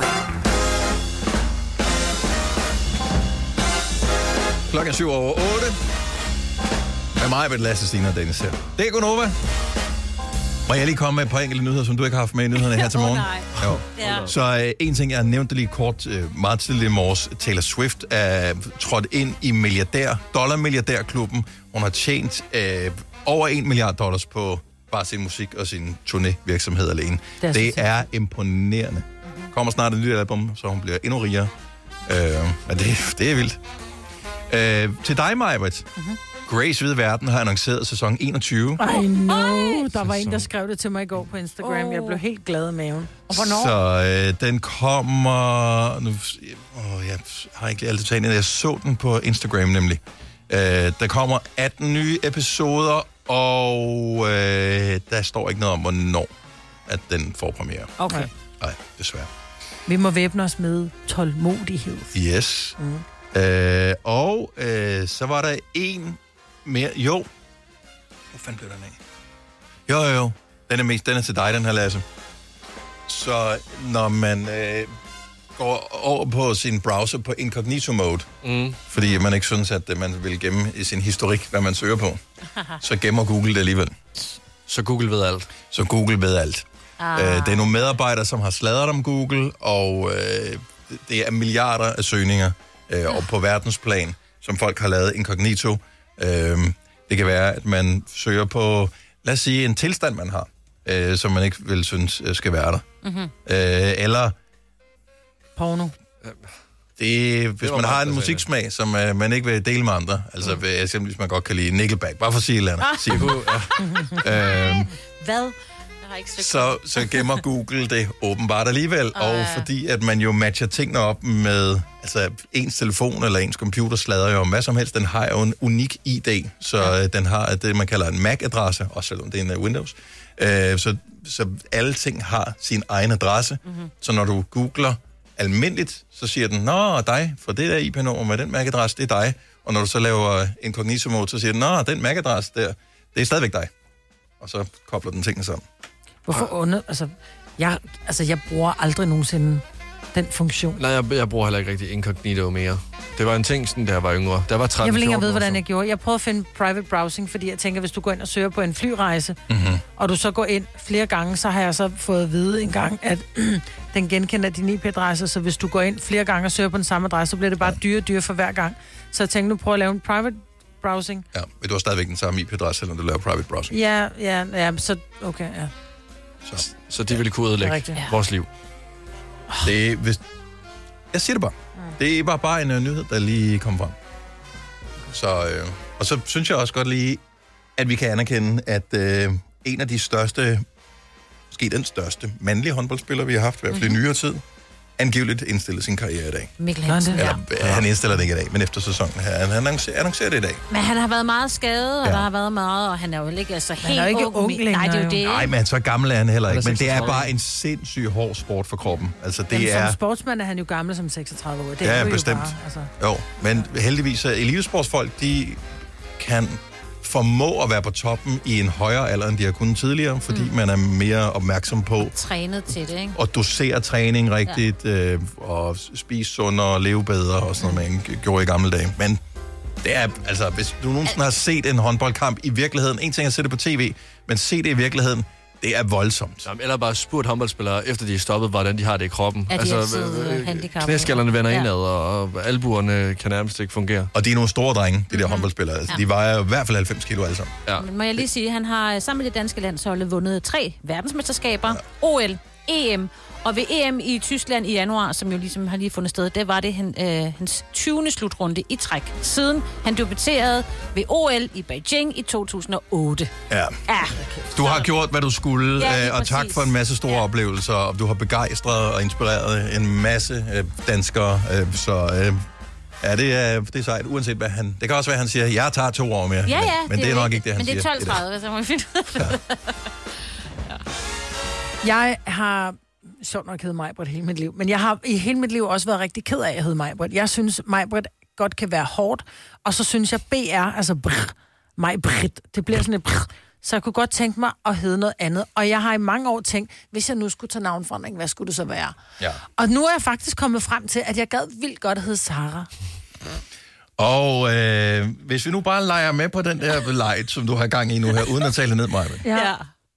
Klokken er syv over otte. Med mig, med Lasse, Stine og Dennis her. Det er Gonova. Må jeg lige komme med et par enkelte nyheder, som du ikke har haft med i nyhederne her til morgen? Oh, jo. Ja. Så øh, en ting, jeg nævnte lige kort, øh, meget tidligere i morges. Taylor Swift er trådt ind i milliardær, dollar-milliardærklubben. Hun har tjent øh, over en milliard dollars på bare sin musik og sin turnévirksomhed alene. Det er, det er imponerende. Kommer snart et nyt album, så hun bliver endnu rigere. Øh, men det, det er vildt. Øh, til dig, Majbrit. Mm-hmm. Grace Hvide Verden har annonceret sæson enogtyve. I know. Der var en, der skrev det til mig i går på Instagram. Oh. Jeg blev helt glad i maven. Og hvornår? Så øh, den kommer... Nu, åh, jeg har ikke altid taget ind. Jeg så den på Instagram nemlig. Øh, der kommer atten nye episoder, og øh, der står ikke noget om, hvornår at den får premiere. Okay. Nej, desværre. Vi må væbne os med tålmodighed. Yes. Mm. Øh, og øh, så var der en mere... Jo. Hvor fanden blev den af? Jo, jo, jo. Den er mest, den er til dig, den her, Lasse. Så når man øh, går over på sin browser på incognito mode, mm. fordi man ikke synes, at man vil gemme i sin historik, hvad man søger på, så gemmer Google det alligevel. Så Google ved alt. Så Google ved alt. Ah. Øh, det er nogle medarbejdere, som har sladret om Google, og øh, det er milliarder af søgninger øh, og på verdensplan, som folk har lavet incognito. Øh, det kan være, at man søger på, lad os sige, en tilstand, man har, øh, som man ikke vil synes skal være der. Mm-hmm. Øh, eller... Porno. Det, hvis det man har en musiksmag, som uh, man ikke vil dele med andre, altså mm. eksempelvis, hvis man godt kan lide Nickelback, bare for at sige et eller andet. Ah. Sige, uh, ja. øhm, Hvad? Så, så gemmer Google det åbenbart alligevel, uh. og fordi at man jo matcher tingene op med, altså ens telefon eller ens computer slader jo om hvad som helst, den har jo en unik I D, så ja. Den har det, man kalder en M A C-adresse, også selvom det er en Windows. Uh, så, så alle ting har sin egen adresse, mm-hmm. så når du googler almindeligt, så siger den, nå, dig, for det der I P-nummer med den M A C-adresse, det er dig. Og når du så laver incognito mode, så siger den, nå, den M A C-adresse der, det er stadigvæk dig. Og så kobler den tingene sammen. Hvorfor under... Altså jeg, altså, jeg bruger aldrig nogensinde den funktion. Nej, jeg, jeg bruger heller ikke rigtig incognito mere. Det var en ting, sådan, da jeg var yngre. Der var tretten, jeg vil ikke vide, hvordan jeg gjorde. Jeg prøvede at finde private browsing, fordi jeg tænker, hvis du går ind og søger på en flyrejse, mm-hmm. og du så går ind flere gange, så har jeg så fået at vide en gang, at den genkender din I P-adresse, så hvis du går ind flere gange og søger på den samme adresse, så bliver det bare ja. dyre dyre for hver gang. Så jeg tænkte, nu prøver at lave en private browsing. Ja, men du har stadigvæk den samme I P-adresse, selvom du laver private browsing. Ja, ja, ja, så okay, ja. Så, så de ville kunne ødelægge ja. vores liv. Det er, hvis... Jeg siger det bare. Det var bare en uh, nyhed, der lige kom frem. Så, øh, og så synes jeg også godt lige, at vi kan anerkende, at øh, en af de største, måske den største mandlige håndboldspiller, vi har haft, i hvert fald i nyere tid, angiveligt indstiller sin karriere i dag. Mikkel Hansen. Ja, ja. Han indstiller det ikke i dag, men efter sæsonen her. Han annoncerer, annoncerer det i dag. Men han har været meget skadet, og ja. der har været meget, og han er jo ikke altså helt han er ikke ung. ung længere, Nej, det er jo det. Nej, men så gammel er han heller ikke. Men det er bare en sindssygt hård sport for kroppen. Altså, det Jamen, er... Som sportsmand er han jo gammel som seksogtredive år. Det ja, er jo bestemt. Bare, altså. Jo, men heldigvis er elitesportsfolk, de kan formå at være på toppen i en højere alder, end de har kunnet tidligere, fordi mm. man er mere opmærksom på... Trænet til det, ikke? Og dosere træning rigtigt, ja. øh, og spise sundere og leve bedre, og sådan noget, man gjorde i gamle dage. Men det er, altså, hvis du nogensinde har set en håndboldkamp i virkeligheden, en ting er at se det på tv, men se det i virkeligheden, Det er voldsomt. Jamen, eller bare spurgt håndboldspillere, efter de er stoppet, hvordan de har det i kroppen. Er de altså, altid handicappede? knæskallerne vender Ja. indad, og, og albuerne kan nærmest ikke fungere. Og de er nogle store drenge, de der håndboldspillere. Altså, Ja. de vejer i hvert fald halvfems kilo alle sammen. Ja. Men må jeg lige sige, at han har sammen med det danske landshold vundet tre verdensmesterskaber, ja. O L, E M, og ved E M i Tyskland i januar, som jo ligesom har lige fundet sted, der var det han, øh, hans tyvende slutrunde i træk, siden han debuterede ved O L i Beijing i to tusind og otte. Ja. Ja. Du har gjort, hvad du skulle, Ja, lige øh, og tak præcis. for en masse store ja. oplevelser, og du har begejstret og inspireret en masse øh, danskere, øh, så øh, ja, det er, det er sejt, uanset hvad han... Det kan også være, at han siger, jeg tager to år mere, Ja, ja, men, men det, det er nok ikke ikke det, han siger. Men det er siger. tolv tredive, så må vi finde ud af det. Jeg har sjovt nok heddet Majbrit hele mit liv, men jeg har i hele mit liv også været rigtig ked af, at jeg hed Majbrit. Jeg synes, Majbrit godt kan være hårdt, og så synes jeg, B R, altså brr, Majbrit, det bliver sådan et brr, så jeg kunne godt tænke mig at hedde noget andet. Og jeg har i mange år tænkt, hvis jeg nu skulle tage navnforandring, hvad skulle det så være? Ja. Og nu er jeg faktisk kommet frem til, at jeg gad vildt godt at hedde Sara. Og øh, hvis vi nu bare leger med på den der leg, som du har gang i nu her, uden at tale ned, Maja. Ja.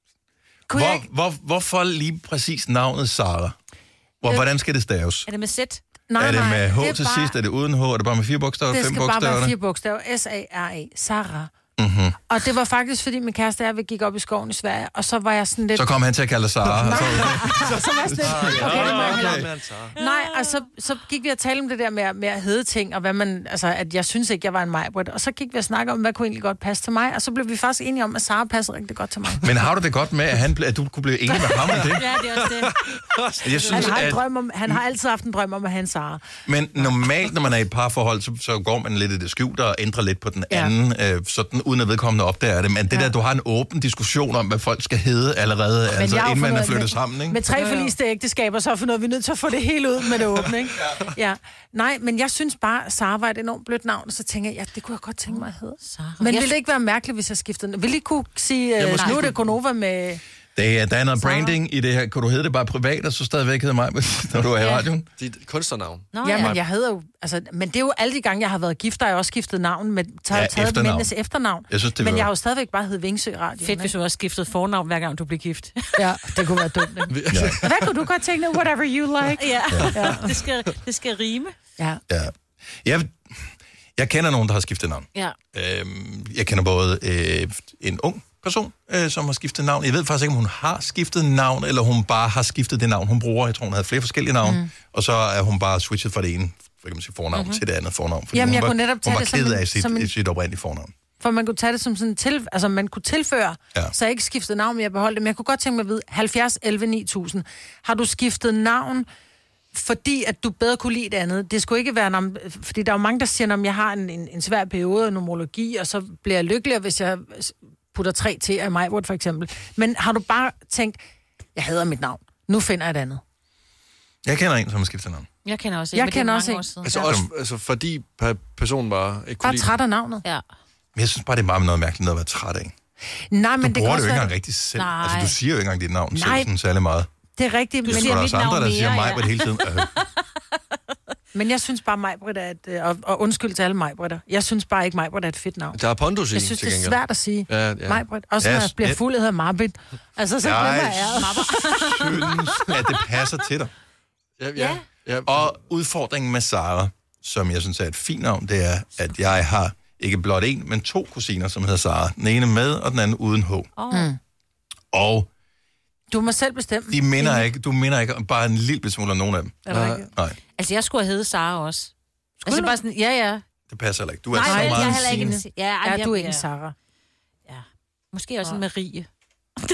Hvor, hvor, hvorfor lige præcis navnet Sara? Hvor, Øh. hvordan skal det staves? Er det med Z? Nej, er det nej, med H det er til bare- sidst? Er det uden H? Er det bare med fire bogstaver? Det Fem skal bare bogstaver? være fire bogstaver. S A R A. Sara. Mm-hmm. Og det var faktisk, fordi min kæreste og jeg gik op i skoven i Sverige, og så var jeg sådan lidt... Så kom han til at kalde dig Sara. Nej. Så, så var jeg sådan lidt... Okay, det må jeg okay. hellere. Nej, og så, så gik vi og talte om det der med, med at hedde ting, og hvad man... Altså, at jeg synes ikke, jeg var en Majbrit. Og så gik vi og snakke om, hvad kunne egentlig godt passe til mig, og så blev vi faktisk enige om, at Sara passede rigtig godt til mig. Men har du det godt med, at, han, ble- at du kunne blive enig med ham om det? Ja, det er også det. Jeg synes, Han har, en at, drøm om, han har altid haft en drøm om at have en Sara. men normalt, når man er i et parforhold, så, så går man lidt i det skjulte og ændrer lidt på den Ja. anden, øh, sådan, uden at vedkommende opdager det. Men det Ja. der, du har en åben diskussion om, hvad folk skal hedde allerede, Men altså jeg har jo inden man fundet er ud af- flyttet med- sammen, ikke? Med tre forliste ægteskaber, så har jeg fundet ud af, at vi er nødt til at få det hele ud med det åbne, ikke? Ja. Nej, men jeg synes bare, at Sara var et enormt blødt navn, og så tænker jeg, ja, det kunne jeg godt tænke mig at hedde. Sarah. Men Jeg- ville det ikke være mærkeligt, hvis jeg skiftede den? Vil I kunne sige, Ja, uh, måske nu er det kunne- Gonova med... Det er, der er noget branding i det her. Kan du hedde det bare privat, og så stadigvæk hedde mig, når du er i Ja. radioen? Dit kunstnernavn. Nå, Ja, ja. men jeg hedder jo... Altså, men det er jo alle de gange, jeg har været gift, der har jeg også skiftet navn, men taget, Ja, ja, taget efternavn. mændenes efternavn. Jeg synes, det men var- jeg har jo stadigvæk bare heddet Vingsø Radio. Fedt, hvis du også skiftede fornavn, hver gang du blev gift. Ja, det kunne være dumt, ikke? Ja. Og hvad kunne du godt tænke dig? Whatever you like. Ja, ja. Det, skal, det skal rime. Ja. Ja. Jeg, jeg kender nogen, der har skiftet navn. Ja. Øhm, jeg kender både øh, en ung person, øh, som har skiftet navn. Jeg ved faktisk ikke, om hun har skiftet navn, eller hun bare har skiftet det navn, hun bruger. Jeg tror, hun havde flere forskellige navne. Mm. Og så er hun bare switchet fra det ene hvad kan man sige, fornavn mm-hmm. til det andet fornavn. Fordi Jamen, hun jeg var, kunne netop hun tage var det som ked en- af sit, som en- sit oprindelige fornavn. For man kunne tage det som sådan til, altså man kunne tilføre, Ja. ja. så jeg ikke skiftede navn, men jeg beholdt det. Men jeg kunne godt tænke mig at vide, halvfjerds elleve ni tusind, har du skiftet navn, fordi at du bedre kunne lide det andet? Det skulle ikke være, om, fordi der er jo mange, der siger, at jeg har en, en, en svær periode af numerologi, og så bliver jeg lykkeligere, hvis jeg putter tre til af Majbrit for eksempel. Men har du bare tænkt, jeg hader mit navn, nu finder jeg et andet? Jeg kender en, som har skiftet navn. Jeg kender også Jeg men det er kender mange også år en. siden. Altså Ja. også altså, fordi pe- personen bare ikke kunne Bare lide træt af navnet. Ja. Men jeg synes bare, det er bare noget mærkeligt noget at være træt af. Nej, men Du det kan bruger det også jo ikke være, engang rigtig selv. Nej. Altså, du siger jo ikke engang dit navn selv Nej. sådan særlig meget. det er rigtigt, Du men, Det siger er der mit også andre, navn der siger mere, mig ja. på det hele tiden. Øh, men jeg synes bare, Majbrit er et, øh, og, og undskyld til alle Majbritter, jeg synes bare ikke, Majbrit er et fedt navn. Der er pondus i, Jeg synes, til det er gengæld. svært at sige. Ja, ja. Majbrit. Også Ja, når jeg bliver ja. fuld, hedder Marbit. Altså, så glemmer Jeg jeg æret. synes, at det passer til dig. Ja, ja. ja. Og udfordringen med Sara, som jeg synes er et fint navn, det er, at jeg har ikke blot en, men to kusiner, som hedder Sara. Den ene med, og den anden uden H. Oh. Mm. Og Du må selv bestemme. de minder ikke, du minder ikke bare en lille smule om nogen af dem. Er det rigtigt? Nej, Altså, jeg skulle have heddet Sara også. Altså, du? bare sådan, ja, ja. det passer heller ikke. Du er Nej, så jeg, meget jeg er en heller ikke en... Signe. Ja, ej, Ja, jeg- du er ikke en ja. Sara. Ja. Måske også en Marie. Det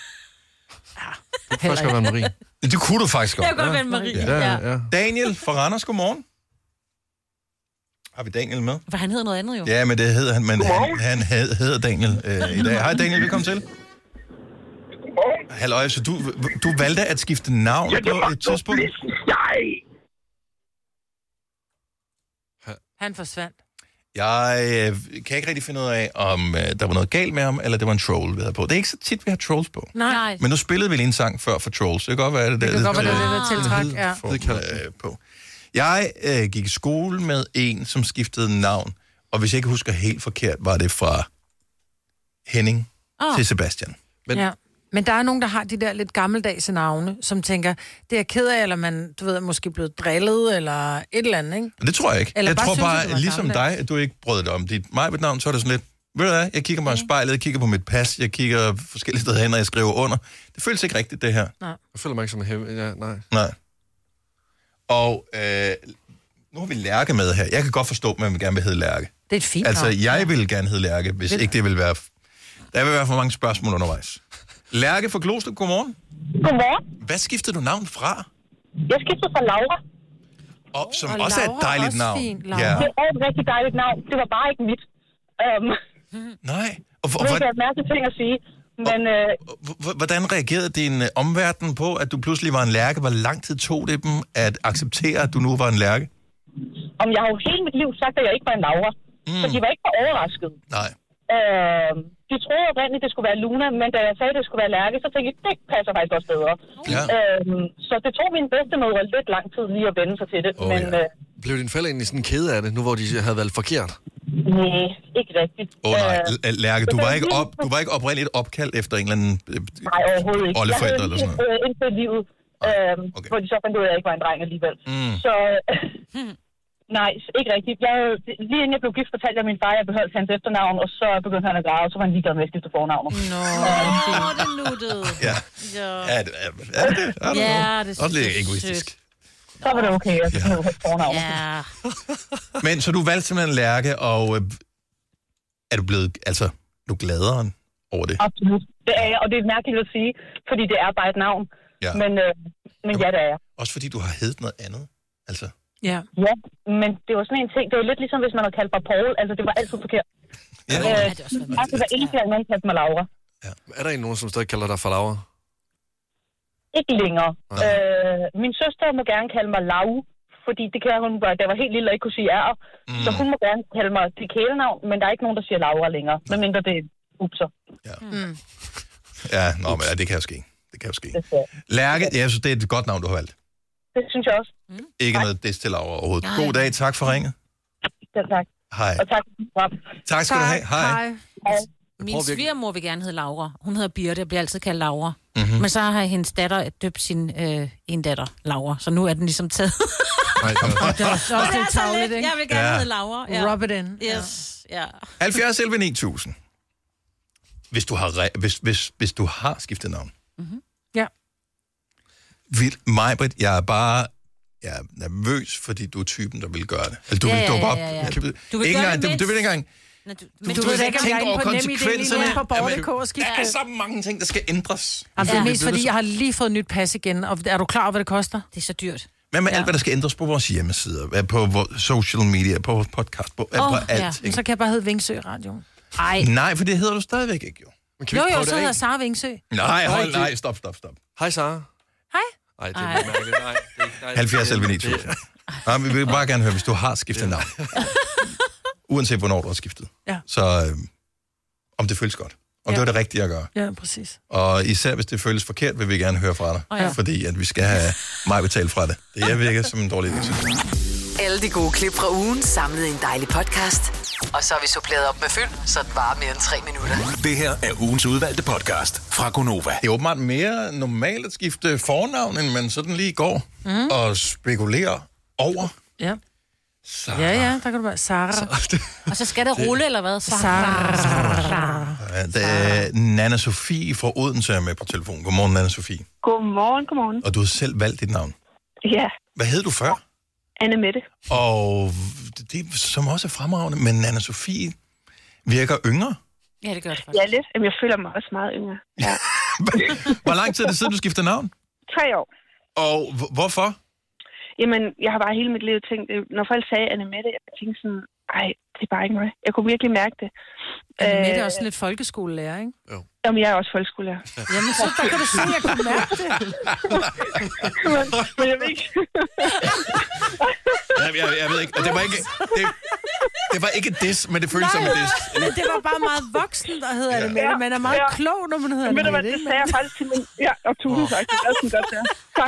kan faktisk godt være Marie. Det kunne du faktisk godt. Jeg kan godt være en Marie. Ja, ja, ja. Daniel fra Randers, godmorgen. Har vi Daniel med? For han hedder noget andet jo. Ja, men det hedder han, men han, han hed- hedder Daniel øh, i dag. Hej Daniel, velkommen til. Halløj, så du, du valgte at skifte navn Ja, det på var et tidspunkt? jeg. Han forsvandt. Jeg øh, kan ikke rigtig finde ud af, om øh, der var noget galt med ham, eller det var en troll, vi havde på. Det er ikke så tit, vi har trolls på. Nej. Men nu spillede vi lige en sang før for trolls. Det kan godt være, det, Det kan godt være, det er det, der tiltræk. tiltræk. Ja. Det kan øh, på. Jeg øh, gik i skole med en, som skiftede navn, og hvis jeg ikke husker helt forkert, var det fra Henning Åh. oh. til Sebastian. Men, Ja. Men der er nogen, der har de der lidt gammeldags navne, som tænker, det er ked af, eller man, du ved, er måske blevet drillet, eller et eller andet, ikke? Det tror jeg ikke. Eller jeg bare tror synes, bare, at du var ligesom dig, gammeldags. at du ikke brød dig om dit Majbert-navn, så er det sådan lidt, ved du hvad, jeg kigger mig i spejlet, jeg kigger på mit pas, jeg kigger forskellige steder hen, og jeg skriver under. Det føles ikke rigtigt, det her. Nej. Jeg føler mig ikke som en hæv... Ja, nej. Nej. Og øh, nu har vi Lærke med her. Jeg kan godt forstå, at man vil gerne vil hedde Lærke. Det er et fint Altså, navn. jeg vil gerne hedde Lærke, hvis Vil- ikke det vil være... Der vil være for mange spørgsmål undervejs. Lærke fra Glostrup, godmorgen. Godmorgen. Hvad skiftede du navn fra? Jeg skiftede fra Laura. Og, som Og også er et Laura er dejligt også navn. fint, Laura. Det er et rigtig dejligt navn. Det var bare ikke mit. Um, Nej. Og, det og, er en mærkelig ting at sige. Men øh, h- hvordan reagerede din øh, omverden på, at du pludselig var en Lærke? Hvor lang tid tog det dem at acceptere, at du nu var en Lærke? om jeg har jo hele mit liv sagt, at jeg ikke var en Laura. Mm. Så de var ikke for overrasket. Nej. Øh, de troede oprindeligt, det skulle være Luna, men da jeg sagde, at det skulle være Lærke, så tænkte jeg, det passer faktisk også bedre. Ja. Øh, så det tog min bedstemødre lidt lang tid lige at vende sig til det. Oh, men ja. øh, Blev din forældre egentlig sådan ked af det, nu hvor de havde valgt forkert? nej, ikke rigtigt. Åh oh, nej, Øh, L- Lærke, du var ikke, op, du var ikke oprindeligt opkaldt efter en eller anden øh, Nej, overhovedet ikke. oldeforældre eller sådan noget? Jeg havde indtil livet, øh, okay. hvor de så fandt ud af, at jeg ikke var en dreng alligevel. Mm. Så nej, ikke rigtigt. Jeg, lige inden jeg blev gift, fortalte jeg min far, at jeg beholdt hans efternavn, og så begyndte han at grave, og så var han ligeglad med at skifte fornavnet. Nå, øh, det er nuttet. Ja. Ja, Ja, det er, er det. Er det ja noget? det Også lidt er egoistisk. Så var det okay, at jeg havde fornavnet. Ja. Men så du valgte simpelthen Lærke, og øh, er du blevet, altså, du er gladere over det? Absolut. Det er jeg, og det er mærkeligt at sige, fordi det er bare et navn. Ja. Men, øh, men ja, det er jeg. Også fordi du har heddet noget andet, altså. Ja. Ja, men det var sådan en ting, det var lidt ligesom, hvis man havde kaldt mig Paul, altså det var altid forkert. Ja, øh, ja, det var altid hver eneste gang, nogen kaldte mig Laura. Er der en nogen, som stadig kalder dig for Laura? Ikke længere. Øh, min søster må gerne kalde mig Lau, fordi det kan hun gøre, da jeg var helt lille og ikke kunne sige er. Mm. Så hun må gerne kalde mig det kælenavn, men der er ikke nogen, der siger Laura længere, medmindre det er upser. Ja. Mm. Ja, nå, men ja, det kan jo ske. Det kan jo ske. Lærke, jeg synes, det er et godt navn, du har valgt. Det synes jeg også. Mm. Ikke noget des til Laura overhovedet. God dag, tak for ringet. Ja, tak. Hej. Og tak for dit program. Tak skal du have. Hej. Hej. Min svigermor vil gerne hedde Laura. Hun hedder Birte og bliver altid kaldt Laura. Mm-hmm. Men så har hendes datter døbt sin øh, en datter Laura. Så nu er den ligesom taget. Nej, Det er også det er lidt så tavligt, lidt. ikke? Jeg vil gerne Ja. hedde Laura. Ja. Rub it in. Yes. Ja. halvfjerds elleve ni tusind. Hvis du har, re- hvis, hvis, hvis du har skiftet navn. Mm-hmm. Ja. Vildt. Majbrit, jeg er bare jeg er nervøs, fordi du er typen, der vil gøre det. Altså, du Ja, vil ja, dukke ja, op. ja, ja. Du, Du vil ikke gøre engang, det du, du vil ikke engang... Men du, Men Du du vil ved ikke ikke, om jeg er tænke inde over på NemID lige konsekvenserne. nu på borger Jamen, punktum d k og skifte. Der er så mange ting, der skal ændres. Jamen, det er Ja. mest, fordi jeg har lige fået nyt pas igen, og er du klar over, hvad det koster? Det er så dyrt. Hvad med Ja. alt, hvad der skal ændres på vores hjemmesider, hvad på vores social media, på vores podcast, på, Åh, på ja. alt. Men så kan jeg bare hedde Vingsø Radio. Ej. Nej, for det hedder du stadigvæk ikke, jo. Jo, jo, så hedder Sara Vingsø. Nej, hold, nej, stop, stop, stop. Hej, Sara. Hej. Nej, det er mærkeligt. Nej, det er ikke- nej, halvfjerds det er- elleve ni tusind. Nej, men vi vil bare gerne høre, hvis du har skiftet navn. Uanset hvornår du har skiftet. Ja. Så øh, om det føles godt. Om Ja. det var det rigtige at gøre. Ja, præcis. Og især hvis det føles forkert, vil vi gerne høre fra dig. Oh, ja. Fordi at vi skal have mig betalt fra det. Det jeg virker som en dårlig idé. Alle de gode klip fra ugen samlet i en dejlig podcast. Og så har vi suppleret op med fyld, så det varer mere end tre minutter. Det her er ugens udvalgte podcast fra Gonova. Det er åbenbart mere normalt at skifte fornavn, end man sådan lige går Mm. og spekulerer over. Ja. Sarah. Ja, ja, der kan du bare. Sara. Og så skal det rulle, eller hvad? Sara. Ja, det er Nana Sofie fra Odense er med på telefon. Godmorgen, Nana Sofie. Godmorgen, godmorgen. Og du har selv valgt dit navn. Ja, Hvad hed du før? Anne Mette. Og det, det som også er fremragende, men Nana Sofie virker yngre. Ja, det gør det faktisk. Ja, lidt. Jamen, jeg føler mig også meget yngre. Ja. Hvor lang tid er det siden, du skiftede navn? Tre år. Og h- hvorfor? Jamen, jeg har bare hele mit liv tænkt, øh, når folk sagde Anne Mette, jeg tænkte sådan, ej, det er bare ikke mig. Jeg kunne virkelig mærke det. Anne Mette er også lidt folkeskolelærer, ikke? Jo. Jamen, jeg er også folkeskolelærer. Jamen, så der kan du se, at jeg kunne mærke det. men, men jeg ved ikke. Jeg, jeg, jeg ved ikke. Det var ikke, det, det var ikke et diss, men det føltes som et diss. Men det var bare meget voksen, der hedder Anne Mette. Man er meget Ja. klog, når man hedder Men ved Anne du hvad, Mette. det sagde jeg faktisk til min... Ja, og tusind tak. Det er sådan godt, der. Tak.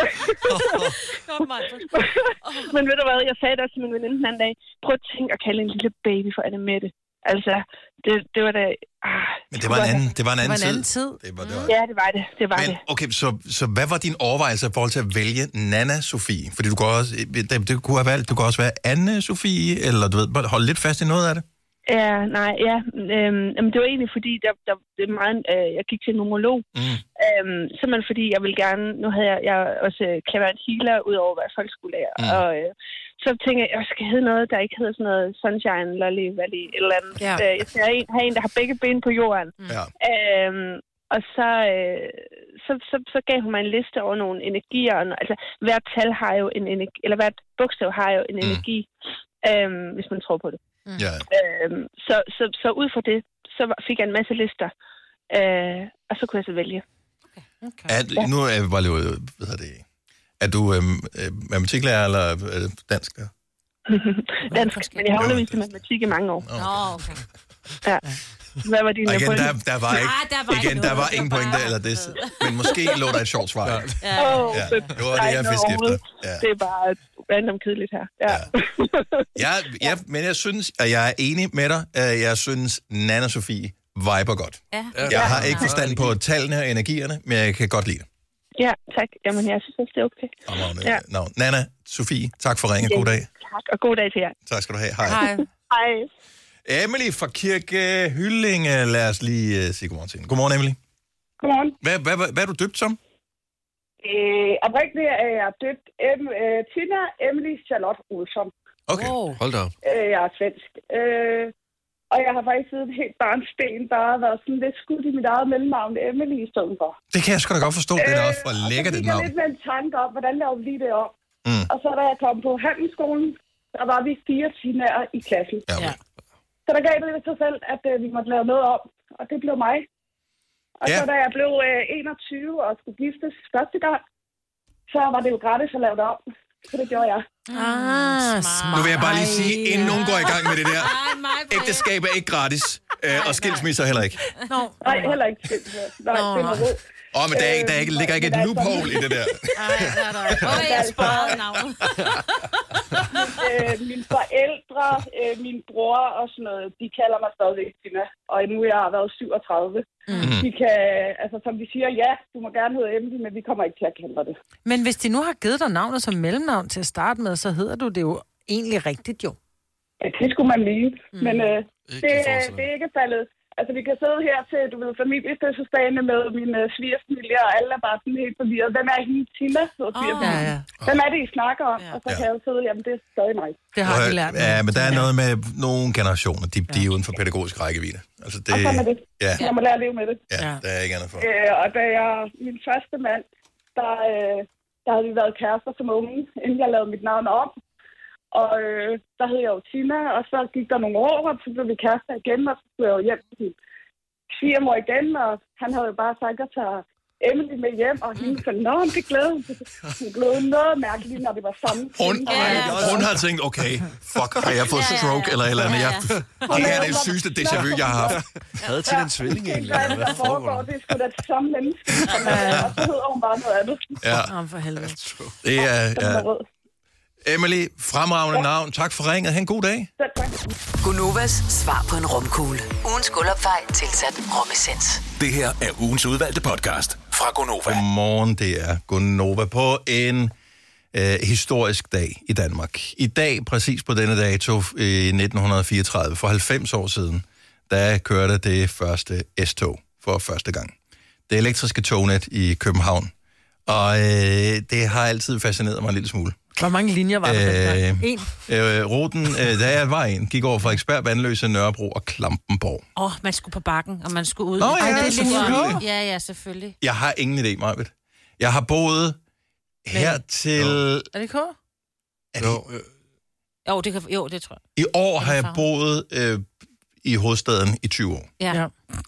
Men ved du hvad, jeg sagde det også til min veninde den anden dag. Prøv at tænke at kalde en lille baby for Anne Mette. Altså, det, det var da... Ah, Men det var en anden, det var en anden, det var en anden tid. tid. Det var, det var... Ja, det var det. Det var Men det. okay, så, så hvad var din overvejelse i forhold til at vælge Nana Sofie? Fordi du kan også, det, det kunne have valgt, du kan også være Anne Sofie, eller du ved, holde lidt fast i noget af det. Ja, nej, ja. Øhm, jamen, det var egentlig fordi, der, der, det er meget, øh, jeg gik til en numerolog. Mm. Øhm, simpelthen fordi, jeg ville gerne, nu havde jeg, jeg også klaverant healer, udover at være folkeskolelærer. Mm. Og øh, så tænkte jeg, jeg skal hedde noget, der ikke hedder sådan noget Sunshine, Lolly, Valley, et eller andet. Ja. Øh, jeg skal have en, have en, der har begge ben på jorden. Mm. Ja. Øhm, og så, øh, så, så, så gav hun mig en liste over nogle energier. Og, altså, hvert tal har jo en energi, eller hvert bogstav har jo en mm. energi, øhm, hvis man tror på det. Mm. Yeah. Øhm, så, så, så ud fra det, så fik jeg en masse lister, øh, og så kunne jeg så vælge. Okay. Okay. Er, nu er jeg bare lige, hvad hedder det, er du øhm, øh, matematiklærer eller øh, dansk? Dansk, men jeg har undervist i matematik i mange år. Nå, okay. okay. Ja. Hvad var dine igen, pointe? der, der var ikke, ah, der var igen, der var ingen pointe eller det, men måske lå der et sjovt svar. Ja. Ja. Oh, ja. Det var det, jeg fiskede efter. Ja. Det er bare random kedeligt her. Ja. Ja. Ja, ja, men jeg synes, at jeg er enig med dig. Jeg synes, Nana Sofie viber godt. Ja. Jeg har ikke forstand på tallene og energierne, men jeg kan godt lide det. Ja, tak. Jamen, jeg synes også, det er okay. Oh, ja. no. Nana Sofie, tak for ringen. God dag. Tak, og god dag til jer. Tak skal du have. Hej. Hej. Hej. Emily fra Kirke Hyllinge. Lad os lige uh, sige godmorgen til hende. Godmorgen, Emily. Godmorgen. Hvad, hvad, hvad, hvad er du døbt som? Øh, oprindeligt er jeg døbt em- øh, Tina Emily Charlotte Olsson. Okay, oh. Hold da op. Øh, jeg er svensk. Øh, og jeg har faktisk siden helt barnsben bare været sådan lidt skudt i mit eget mellemnavn, Emily, i stedet for. Det kan jeg sgu da godt forstå. Det er også for lækkert et navn. Jeg lidt med en tanke om, hvordan laver vi lige det om. Mm. Og så da jeg kom på handelsskolen, der var vi fire tinaer i klassen. Ja. Ja. Så der gav det lidt sig selv, at øh, vi måtte lave noget om, og det blev mig. Og ja. Så da jeg blev øh, enogtyve og skulle giftes første gang, så var det jo gratis at lave det om. Så det gjorde jeg. Ah, smart. Nu vil jeg bare lige sige, inden nogen går i gang med det der, ægteskab er ikke gratis, øh, og skilsmisser heller ikke. No. Nej, heller ikke skilsmisser. Nej, no, det er noget ro. Åh, oh, men der, er, der er ikke, ligger ikke et loophole i det der. Nej, der er der ikke. Åh, jeg sparede navnet. øh, mine forældre, øh, min bror og sådan noget, de kalder mig stadigvæk Tina. Og nu har jeg været syvogtredive. Mm. De kan, altså som de siger, ja, du må gerne hedde Emily, men vi kommer ikke til at kalde dig det. Men hvis de nu har givet dig navnet som mellemnavn til at starte med, så hedder du det jo egentlig rigtigt jo. Ja, det skulle man lige. Mm. Men øh, det, det er ikke faldet. Altså, vi kan sidde her til, du ved, familiefødselsdagene med min uh, svigerfamilie, og alle er bare sådan helt forvirret. Hvem er hende, Tina? Oh, ja, ja. Hvem er det, I snakker om? Ja. Og så kan jeg jo sidde, jamen, det er stadig mig. Det har vi lært. Ja, men der er noget med nogle generationer, de, de er uden for pædagogisk rækkevidde. Altså, det, og så med det. Ja. Jeg må lære at leve med det. Ja, der er ikke andet for. Øh, og da jeg, min første mand, der, øh, der havde vi været kærester som unge, inden jeg lavede mit navn om. Og øh, der hed jeg jo Tina, og så gik der nogle år, og så blev vi kærester igen, og så blev jeg jo hjem til min svigermor igen, og han havde jo bare sagt, at jeg tager Emily med hjem, og hende fandt, nå, det glæder hun. Hun glæder noget mærkeligt, når det var sammen. Hun, yeah. hun har tænkt, okay, fuck, har jeg fået stroke eller et eller andet? Jeg, det er det sygeste déjà vu, jeg har haft. Havde til en tvilling egentlig? Hvad der foregår, det er sgu da det samme menneske, og så hedder hun bare noget andet. Ja, for helvede. Det er... Ja. Emily, fremragende navn. Tak for ringet. Ha' en god dag. Gonovas svar på en romkugle. Ugens guldopfej tilsat romessens. Det her er ugens udvalgte podcast fra Gonova. Godmorgen, det er Gonova på en øh, historisk dag i Danmark. I dag, præcis på denne dato i nitten fireogtredive, for halvfems år siden, der kørte det første S-tog for første gang. Det elektriske tognet i København. Og øh, det har altid fascineret mig en lille smule. Hvor mange linjer var der? Øh, en? Øh, ruten, øh, da jeg var en, gik over Frederiksberg, Vandløse, Nørrebro og Klampenborg. Åh, oh, man skulle på bakken, og man skulle ud. Nå, ja, Ej, det selvfølgelig. Ja, ja, selvfølgelig. Jeg har ingen idé, Marvitt. Jeg har boet her Men, til... Jo. Er det K? Er det... Jo, øh... jo, det kan... jo, det tror jeg. I år har jeg boet øh, i hovedstaden i tyve år. Ja.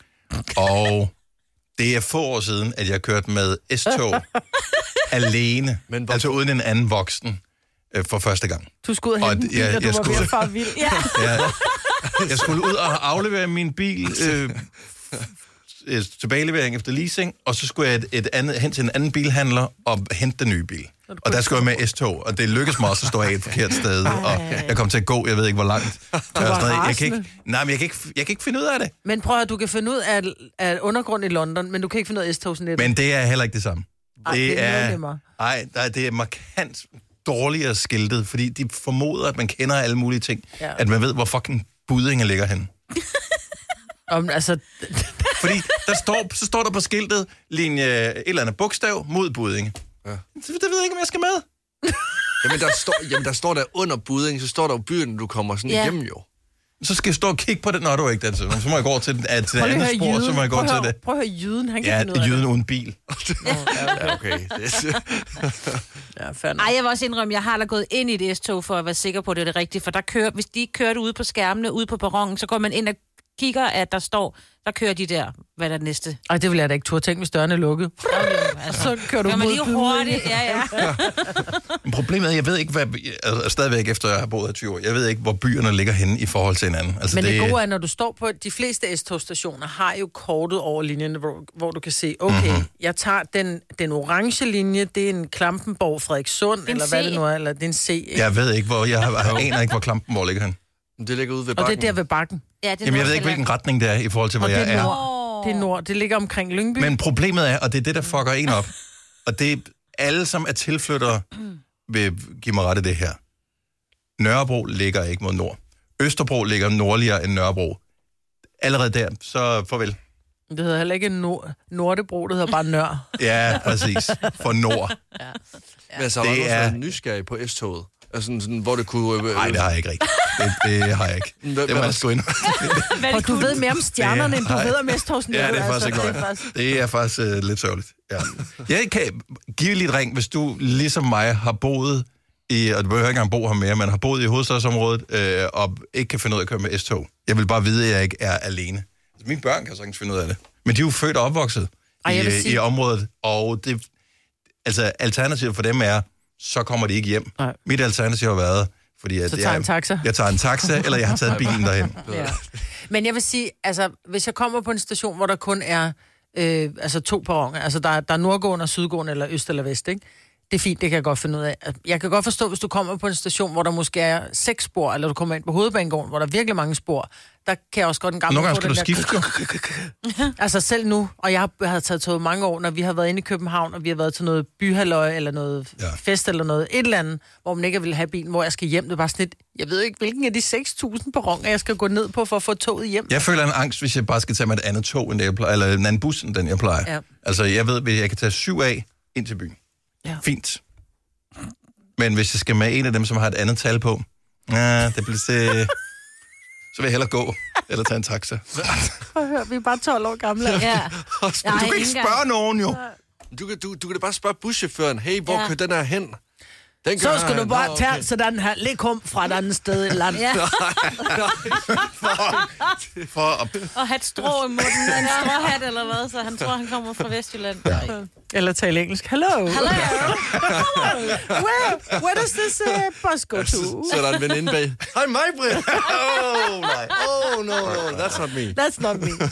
Og det er få år siden, at jeg kørte med S-tog alene, Men altså uden en anden voksen, øh, for første gang. Du skulle ud og hente en bil, og du var skulle, ved at fare vild. Ja. Ja, jeg skulle ud og aflevere min bil, øh, øh, tilbagelevering efter leasing, og så skulle jeg et, et andet, hen til en anden bilhandler og hente den nye bil. Og der skulle jeg med S-tog, og det lykkedes mig også at stå af et forkert sted, og jeg kom til at gå, jeg ved ikke hvor langt. Jeg, stadig, jeg, kan ikke, nej, men jeg, kan ikke, jeg kan ikke finde ud af det. Men prøv at du kan finde ud af, af undergrund i London, men du kan ikke finde ud af S-togsnettet. Men det er heller ikke det samme. Ej, det, det er, ej, det er markant dårligere skiltet, fordi de formoder, at man kender alle mulige ting. Ja. At man ved, hvor fucking Buddinge ligger henne. Om, altså... Fordi der står, så står der på skiltet linje et eller andet bogstav mod Buddinge. Ja. Det ved jeg ikke, om jeg skal med. Jamen, der står, jamen, der står der under Buddinge, så står der jo byen, du kommer sådan ja. igennem jo. Så skal jeg stå og kigge på det, når du ikke den. Så må jeg gå til, den, til det andet spor, jyden. Så må jeg gå prøv til høre, det. Prøv at høre jyden, han kan ja, finde ud af jyden det. uden bil. Ja, okay. ja, Ej, jeg vil også indrømme, jeg har da gået ind i et S-tog for at være sikker på, at det er det rigtige. For der kører, hvis de ikke kører det ude på skærmene, ude på perronen, så går man ind og kigger, at der står, der kører de der, hvad er det næste? Ej, det vil jeg da ikke turde tænke, hvis dørene er lukket. Altså, så kører du mod mod lige hurtigt, ja, ja. Men problemet er, jeg ved ikke, hvad, altså, stadigvæk efter jeg har boet her tyve år, jeg ved ikke, hvor byerne ligger henne i forhold til hinanden. Altså, Men det, det gode er, når du står på, de fleste S-togstationer har jo kortet over linjen, hvor, hvor du kan se, okay, mm-hmm. jeg tager den, den orange linje, det er en Klampenborg Frederikssund, eller hvad det nu er, eller det er en C. Ikke? Jeg ved ikke, hvor, jeg, jeg aner ikke, hvor Klampenborg ligger hen. Det ligger ude ved bakken. Og det er der ved bakken. Ja, det er Jamen, jeg ved ikke, hvilken retning det er, i forhold til, hvor og jeg det er. er. Nord. Det er nord. Det ligger omkring Lyngby. Men problemet er, og det er det, der fucker en op, og det er alle, som er tilflyttere, vil give mig ret i det her. Nørrebro ligger ikke mod nord. Østerbro ligger nordligere end Nørrebro. Allerede der, så farvel. Det hedder heller ikke nord- Nordebro, det hedder bare Nør. Ja, præcis. For nord. Ja. Ja. Men så var du er... så nysgerrig på S-toget? Altså sådan, sådan, hvor det kunne... Nej, det har jeg ikke rigtigt. Det, det har jeg ikke. Hvad, det må jeg sgu ind. Og du ved mere om stjernerne, end du ved om S-togsnettet. Ja, det er faktisk ikke altså, godt. Det er faktisk uh, lidt sørgeligt. Ja. Jeg kan give lige et ring, hvis du ligesom mig har boet i, og du behøver ikke engang bo her mere, men har boet i hovedstadsområdet øh, og ikke kan finde ud af at køre med S-tog. Jeg vil bare vide, at jeg ikke er alene. Altså, mine børn kan sagtens finde ud af det. Men de er jo født og opvokset Ej, i, sige... i området, og det, altså, alternativet for dem er, så kommer de ikke hjem. Nej. Mit alternativ har været, fordi at så tager jeg, en taxa. jeg tager en taxa, eller jeg har taget bilen derhen. Ja. Men jeg vil sige, altså, hvis jeg kommer på en station, hvor der kun er øh, altså to perroner, altså der, der er nordgående og sydgående, eller øst eller vest, ikke? Det er fint, det kan jeg godt finde ud af. Jeg kan godt forstå, hvis du kommer på en station, hvor der måske er seks spor, eller du kommer ind på hovedbanegården, hvor der er virkelig mange spor, der kan jeg også godt en gang... Nogle gange skal du skifte. Altså selv nu, og jeg har, jeg har taget toget mange år, når vi har været inde i København, og vi har været til noget byhalløj, eller noget ja. fest, eller noget, et eller andet, hvor man ikke vil have bilen, hvor jeg skal hjem. Det er bare sådan lidt, jeg ved ikke, hvilken af de seks tusind perroner, jeg skal gå ned på, for at få toget hjem. Jeg føler en angst, hvis jeg bare skal tage med et andet tog, end det jeg plejer, eller en anden bus, end den jeg plejer. Ja. Altså, jeg ved, at jeg kan tage syv af ind til byen. Ja. Fint. Men hvis jeg skal med en af dem, som har et andet tal på, ja, det bliver så... så vil jeg hellere gå, eller tage en taxa. Prøv at høre, vi er bare tolv år gamle. Ja. Du kan ikke spørge nogen, jo. Du kan, du, du kan da bare spørge buschaufføren, hey, hvor ja. kører den her hen? Den så skal du bare tage okay. sådan her, læg hum fra et andet sted i landet. Ja. for, for at... Og have et strå i munden, en stråhat eller hvad, så han tror, han kommer fra Vestjylland. Ja. Eller tale engelsk. Hello. Hello. where, where does this uh, bus go to? Så, så er der en veninde bag. Hej mig, Britt. Oh, nej. Oh, no, no, that's not me. That's not me.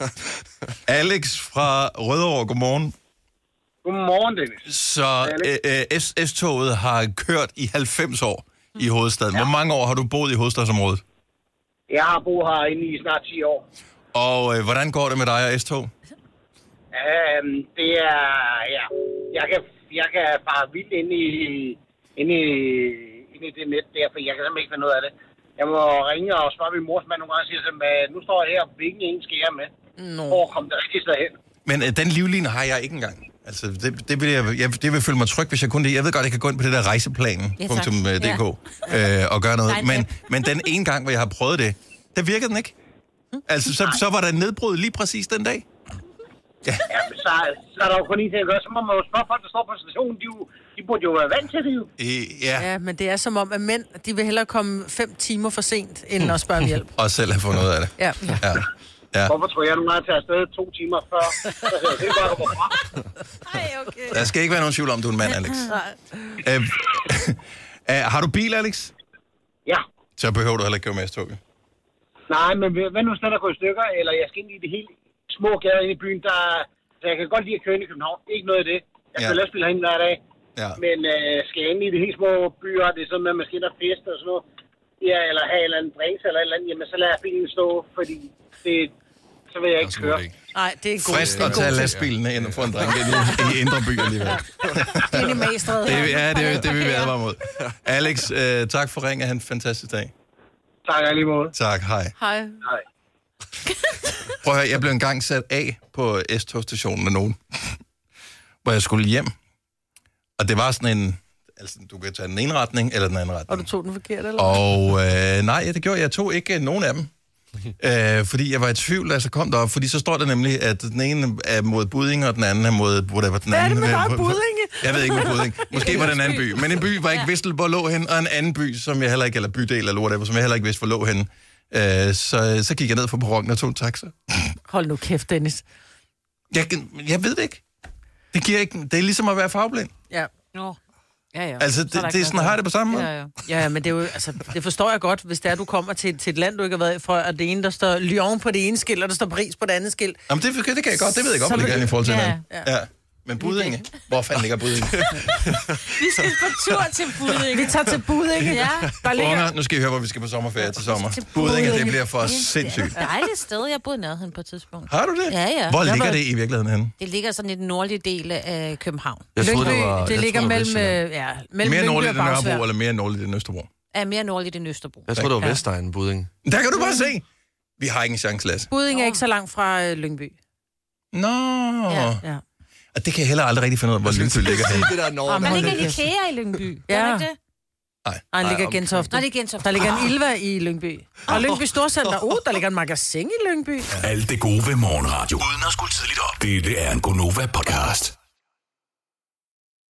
Alex fra Rødovre, godmorgen. Godmorgen, Dennis. Så øh, S-toget har kørt i halvfems år i hovedstaden. Ja. Hvor mange år har du boet i hovedstadsområdet? Jeg har boet herinde i snart ti år. Og øh, hvordan går det med dig og S-tog? Um, det er, ja, jeg kan, jeg kan fare vildt ind i, ind i, ind i det net der, for jeg kan simpelthen ikke finde ud af det. Jeg må ringe og spørge min mors mand nogle gange og sige, at nu står jeg her, hvilken en skal jeg med? No. For at komme det rigtige sted hen. Men øh, den livline har jeg ikke engang. Altså, det, det, vil jeg, jeg, det vil føle mig tryg, hvis jeg kunne det. Jeg ved godt, jeg kan gå ind på det der rejseplanen punktum d k ja. øh, og gøre noget. Men, men den ene gang, hvor jeg har prøvet det, der virkede den ikke. Altså, så, så var der nedbrud lige præcis den dag. Ja, ja men så, så er der jo kun en ting at gøre. Så må man jo spørge folk, der står på stationen. De, de burde jo være vant til det jo. I, ja. ja, men det er som om, at mænd, de vil hellere komme fem timer for sent, end at spørge om hjælp. Og selv have fundet ud af det. Ja. ja. Ja. Hvorfor tror jeg, nu er til afsted to timer før? Det er bare at gå fra. Ej, okay. Der skal ikke være nogen tvivl om, du er en mand, Alex. øh, øh, har du bil, Alex? Ja. Så behøver du heller ikke køre med S-toget. Nej, men hvad nu stedet der går i stykker, eller jeg skal ind i det helt små gader inde i byen, der... Så jeg kan godt lide at køre ind i København. Ikke noget af det. Jeg kører ja. lastbil herinde hver dag. Ja. Men øh, skal jeg ind i de helt små byer, det er sådan, at man skal ind og feste og sådan noget, ja, eller have en eller anden drinks eller et eller andet, jamen så lader jeg bilen stå, fordi det, så vil jeg ikke køre. Nej, det er godt. Frist at tage lastbilen ind og få en drink i, i indre by alligevel. Det er i Magstræde. Det, ja, det, det vil vi advare mod. Alex, øh, tak for ringen. Han en fantastisk dag. Tak, jeg lige måde. Tak, hej. Hej. Hej. Prøv at høre, jeg blev engang sat af på S-togstationen med nogen, hvor jeg skulle hjem. Og det var sådan en... Altså, du kan tage den ene retning, eller den anden retning. Og du tog den forkert, eller? Og øh, nej, ja, det gjorde jeg. Jeg tog ikke nogen af dem. øh, fordi jeg var i tvivl, da jeg så kom derop. Fordi så står der nemlig, at den ene er mod Buddinge, og den anden er mod... Whatever, den Hvad er anden, det med dig, øh, Buddinge? Jeg ved ikke, med Buddinge. Måske var det en anden by. Men en by, hvor jeg ikke vidste, hvor lå hen, og en anden by, som jeg heller ikke... Eller bydel, eller whatever, som jeg heller ikke vidste, hvor lå hen. Øh, så, så gik jeg ned fra perronen og tog en taxa. Hold nu kæft, Dennis. Jeg, jeg ved det ikke. Det giver ikke... Det er ligesom at være farveblind. Ja. Nå. Ja, ja. Altså, det, det, det er sådan, har det på samme måde. Ja, ja. ja, men det er jo, altså, det forstår jeg godt, hvis det er, du kommer til, til et land, du ikke har været i før, og det ene, der står Lyon på det ene skilt, og der står Paris på det andet skilt. Jamen, det, det kan jeg godt, det ved jeg godt, hvor det gerne i forhold til ja, hinanden. ja. Ja. Men Buddinge? Hvor fanden ligger Buddinge? Vi skal på tur til Buddinge. Vi tager til Buddinge. Ja. Der ligger... Unger, nu skal I høre, hvor vi skal på sommerferie til sommer. Buddinge, det bliver for sindssygt. Det er et dejligt sted. Jeg boede i nærheden på et tidspunkt. Har du det? Ja, ja. Hvor ligger det i virkeligheden henne? Det ligger sådan i den nordlige del af København. Jeg troede, det var... Det jeg ligger troede, mellem... øh, Ja, mellem mere Lyngby nordligt og end Nørrebro, Bagsværd. eller mere nordligt end Østerbro? Er mere nordligt end Østerbro. Jeg tror, det var Vestegnen, Buddinge. Der kan du bare se. Vi har ikke en chance, Lasse. Buddinge er ikke så langt fra øh, Lyngby. Nå. Ja. ja. Og det kan jeg heller aldrig rigtig finde ud af, hvor Lyngby ligger henne. Det der Norge. Der ligger en IKEA i Lyngby. Ja. Er det ikke det? Nej. Nej, den ligger i Gentofte. Nej, det er Gentofte. Der ligger en Ilva i Lyngby. Og Lyngby Storcenter. Uh, der ligger en magasin i Lyngby. Alt det gode ved morgenradio. Uden at skulle tidligt op. Dette er en Gonova podcast.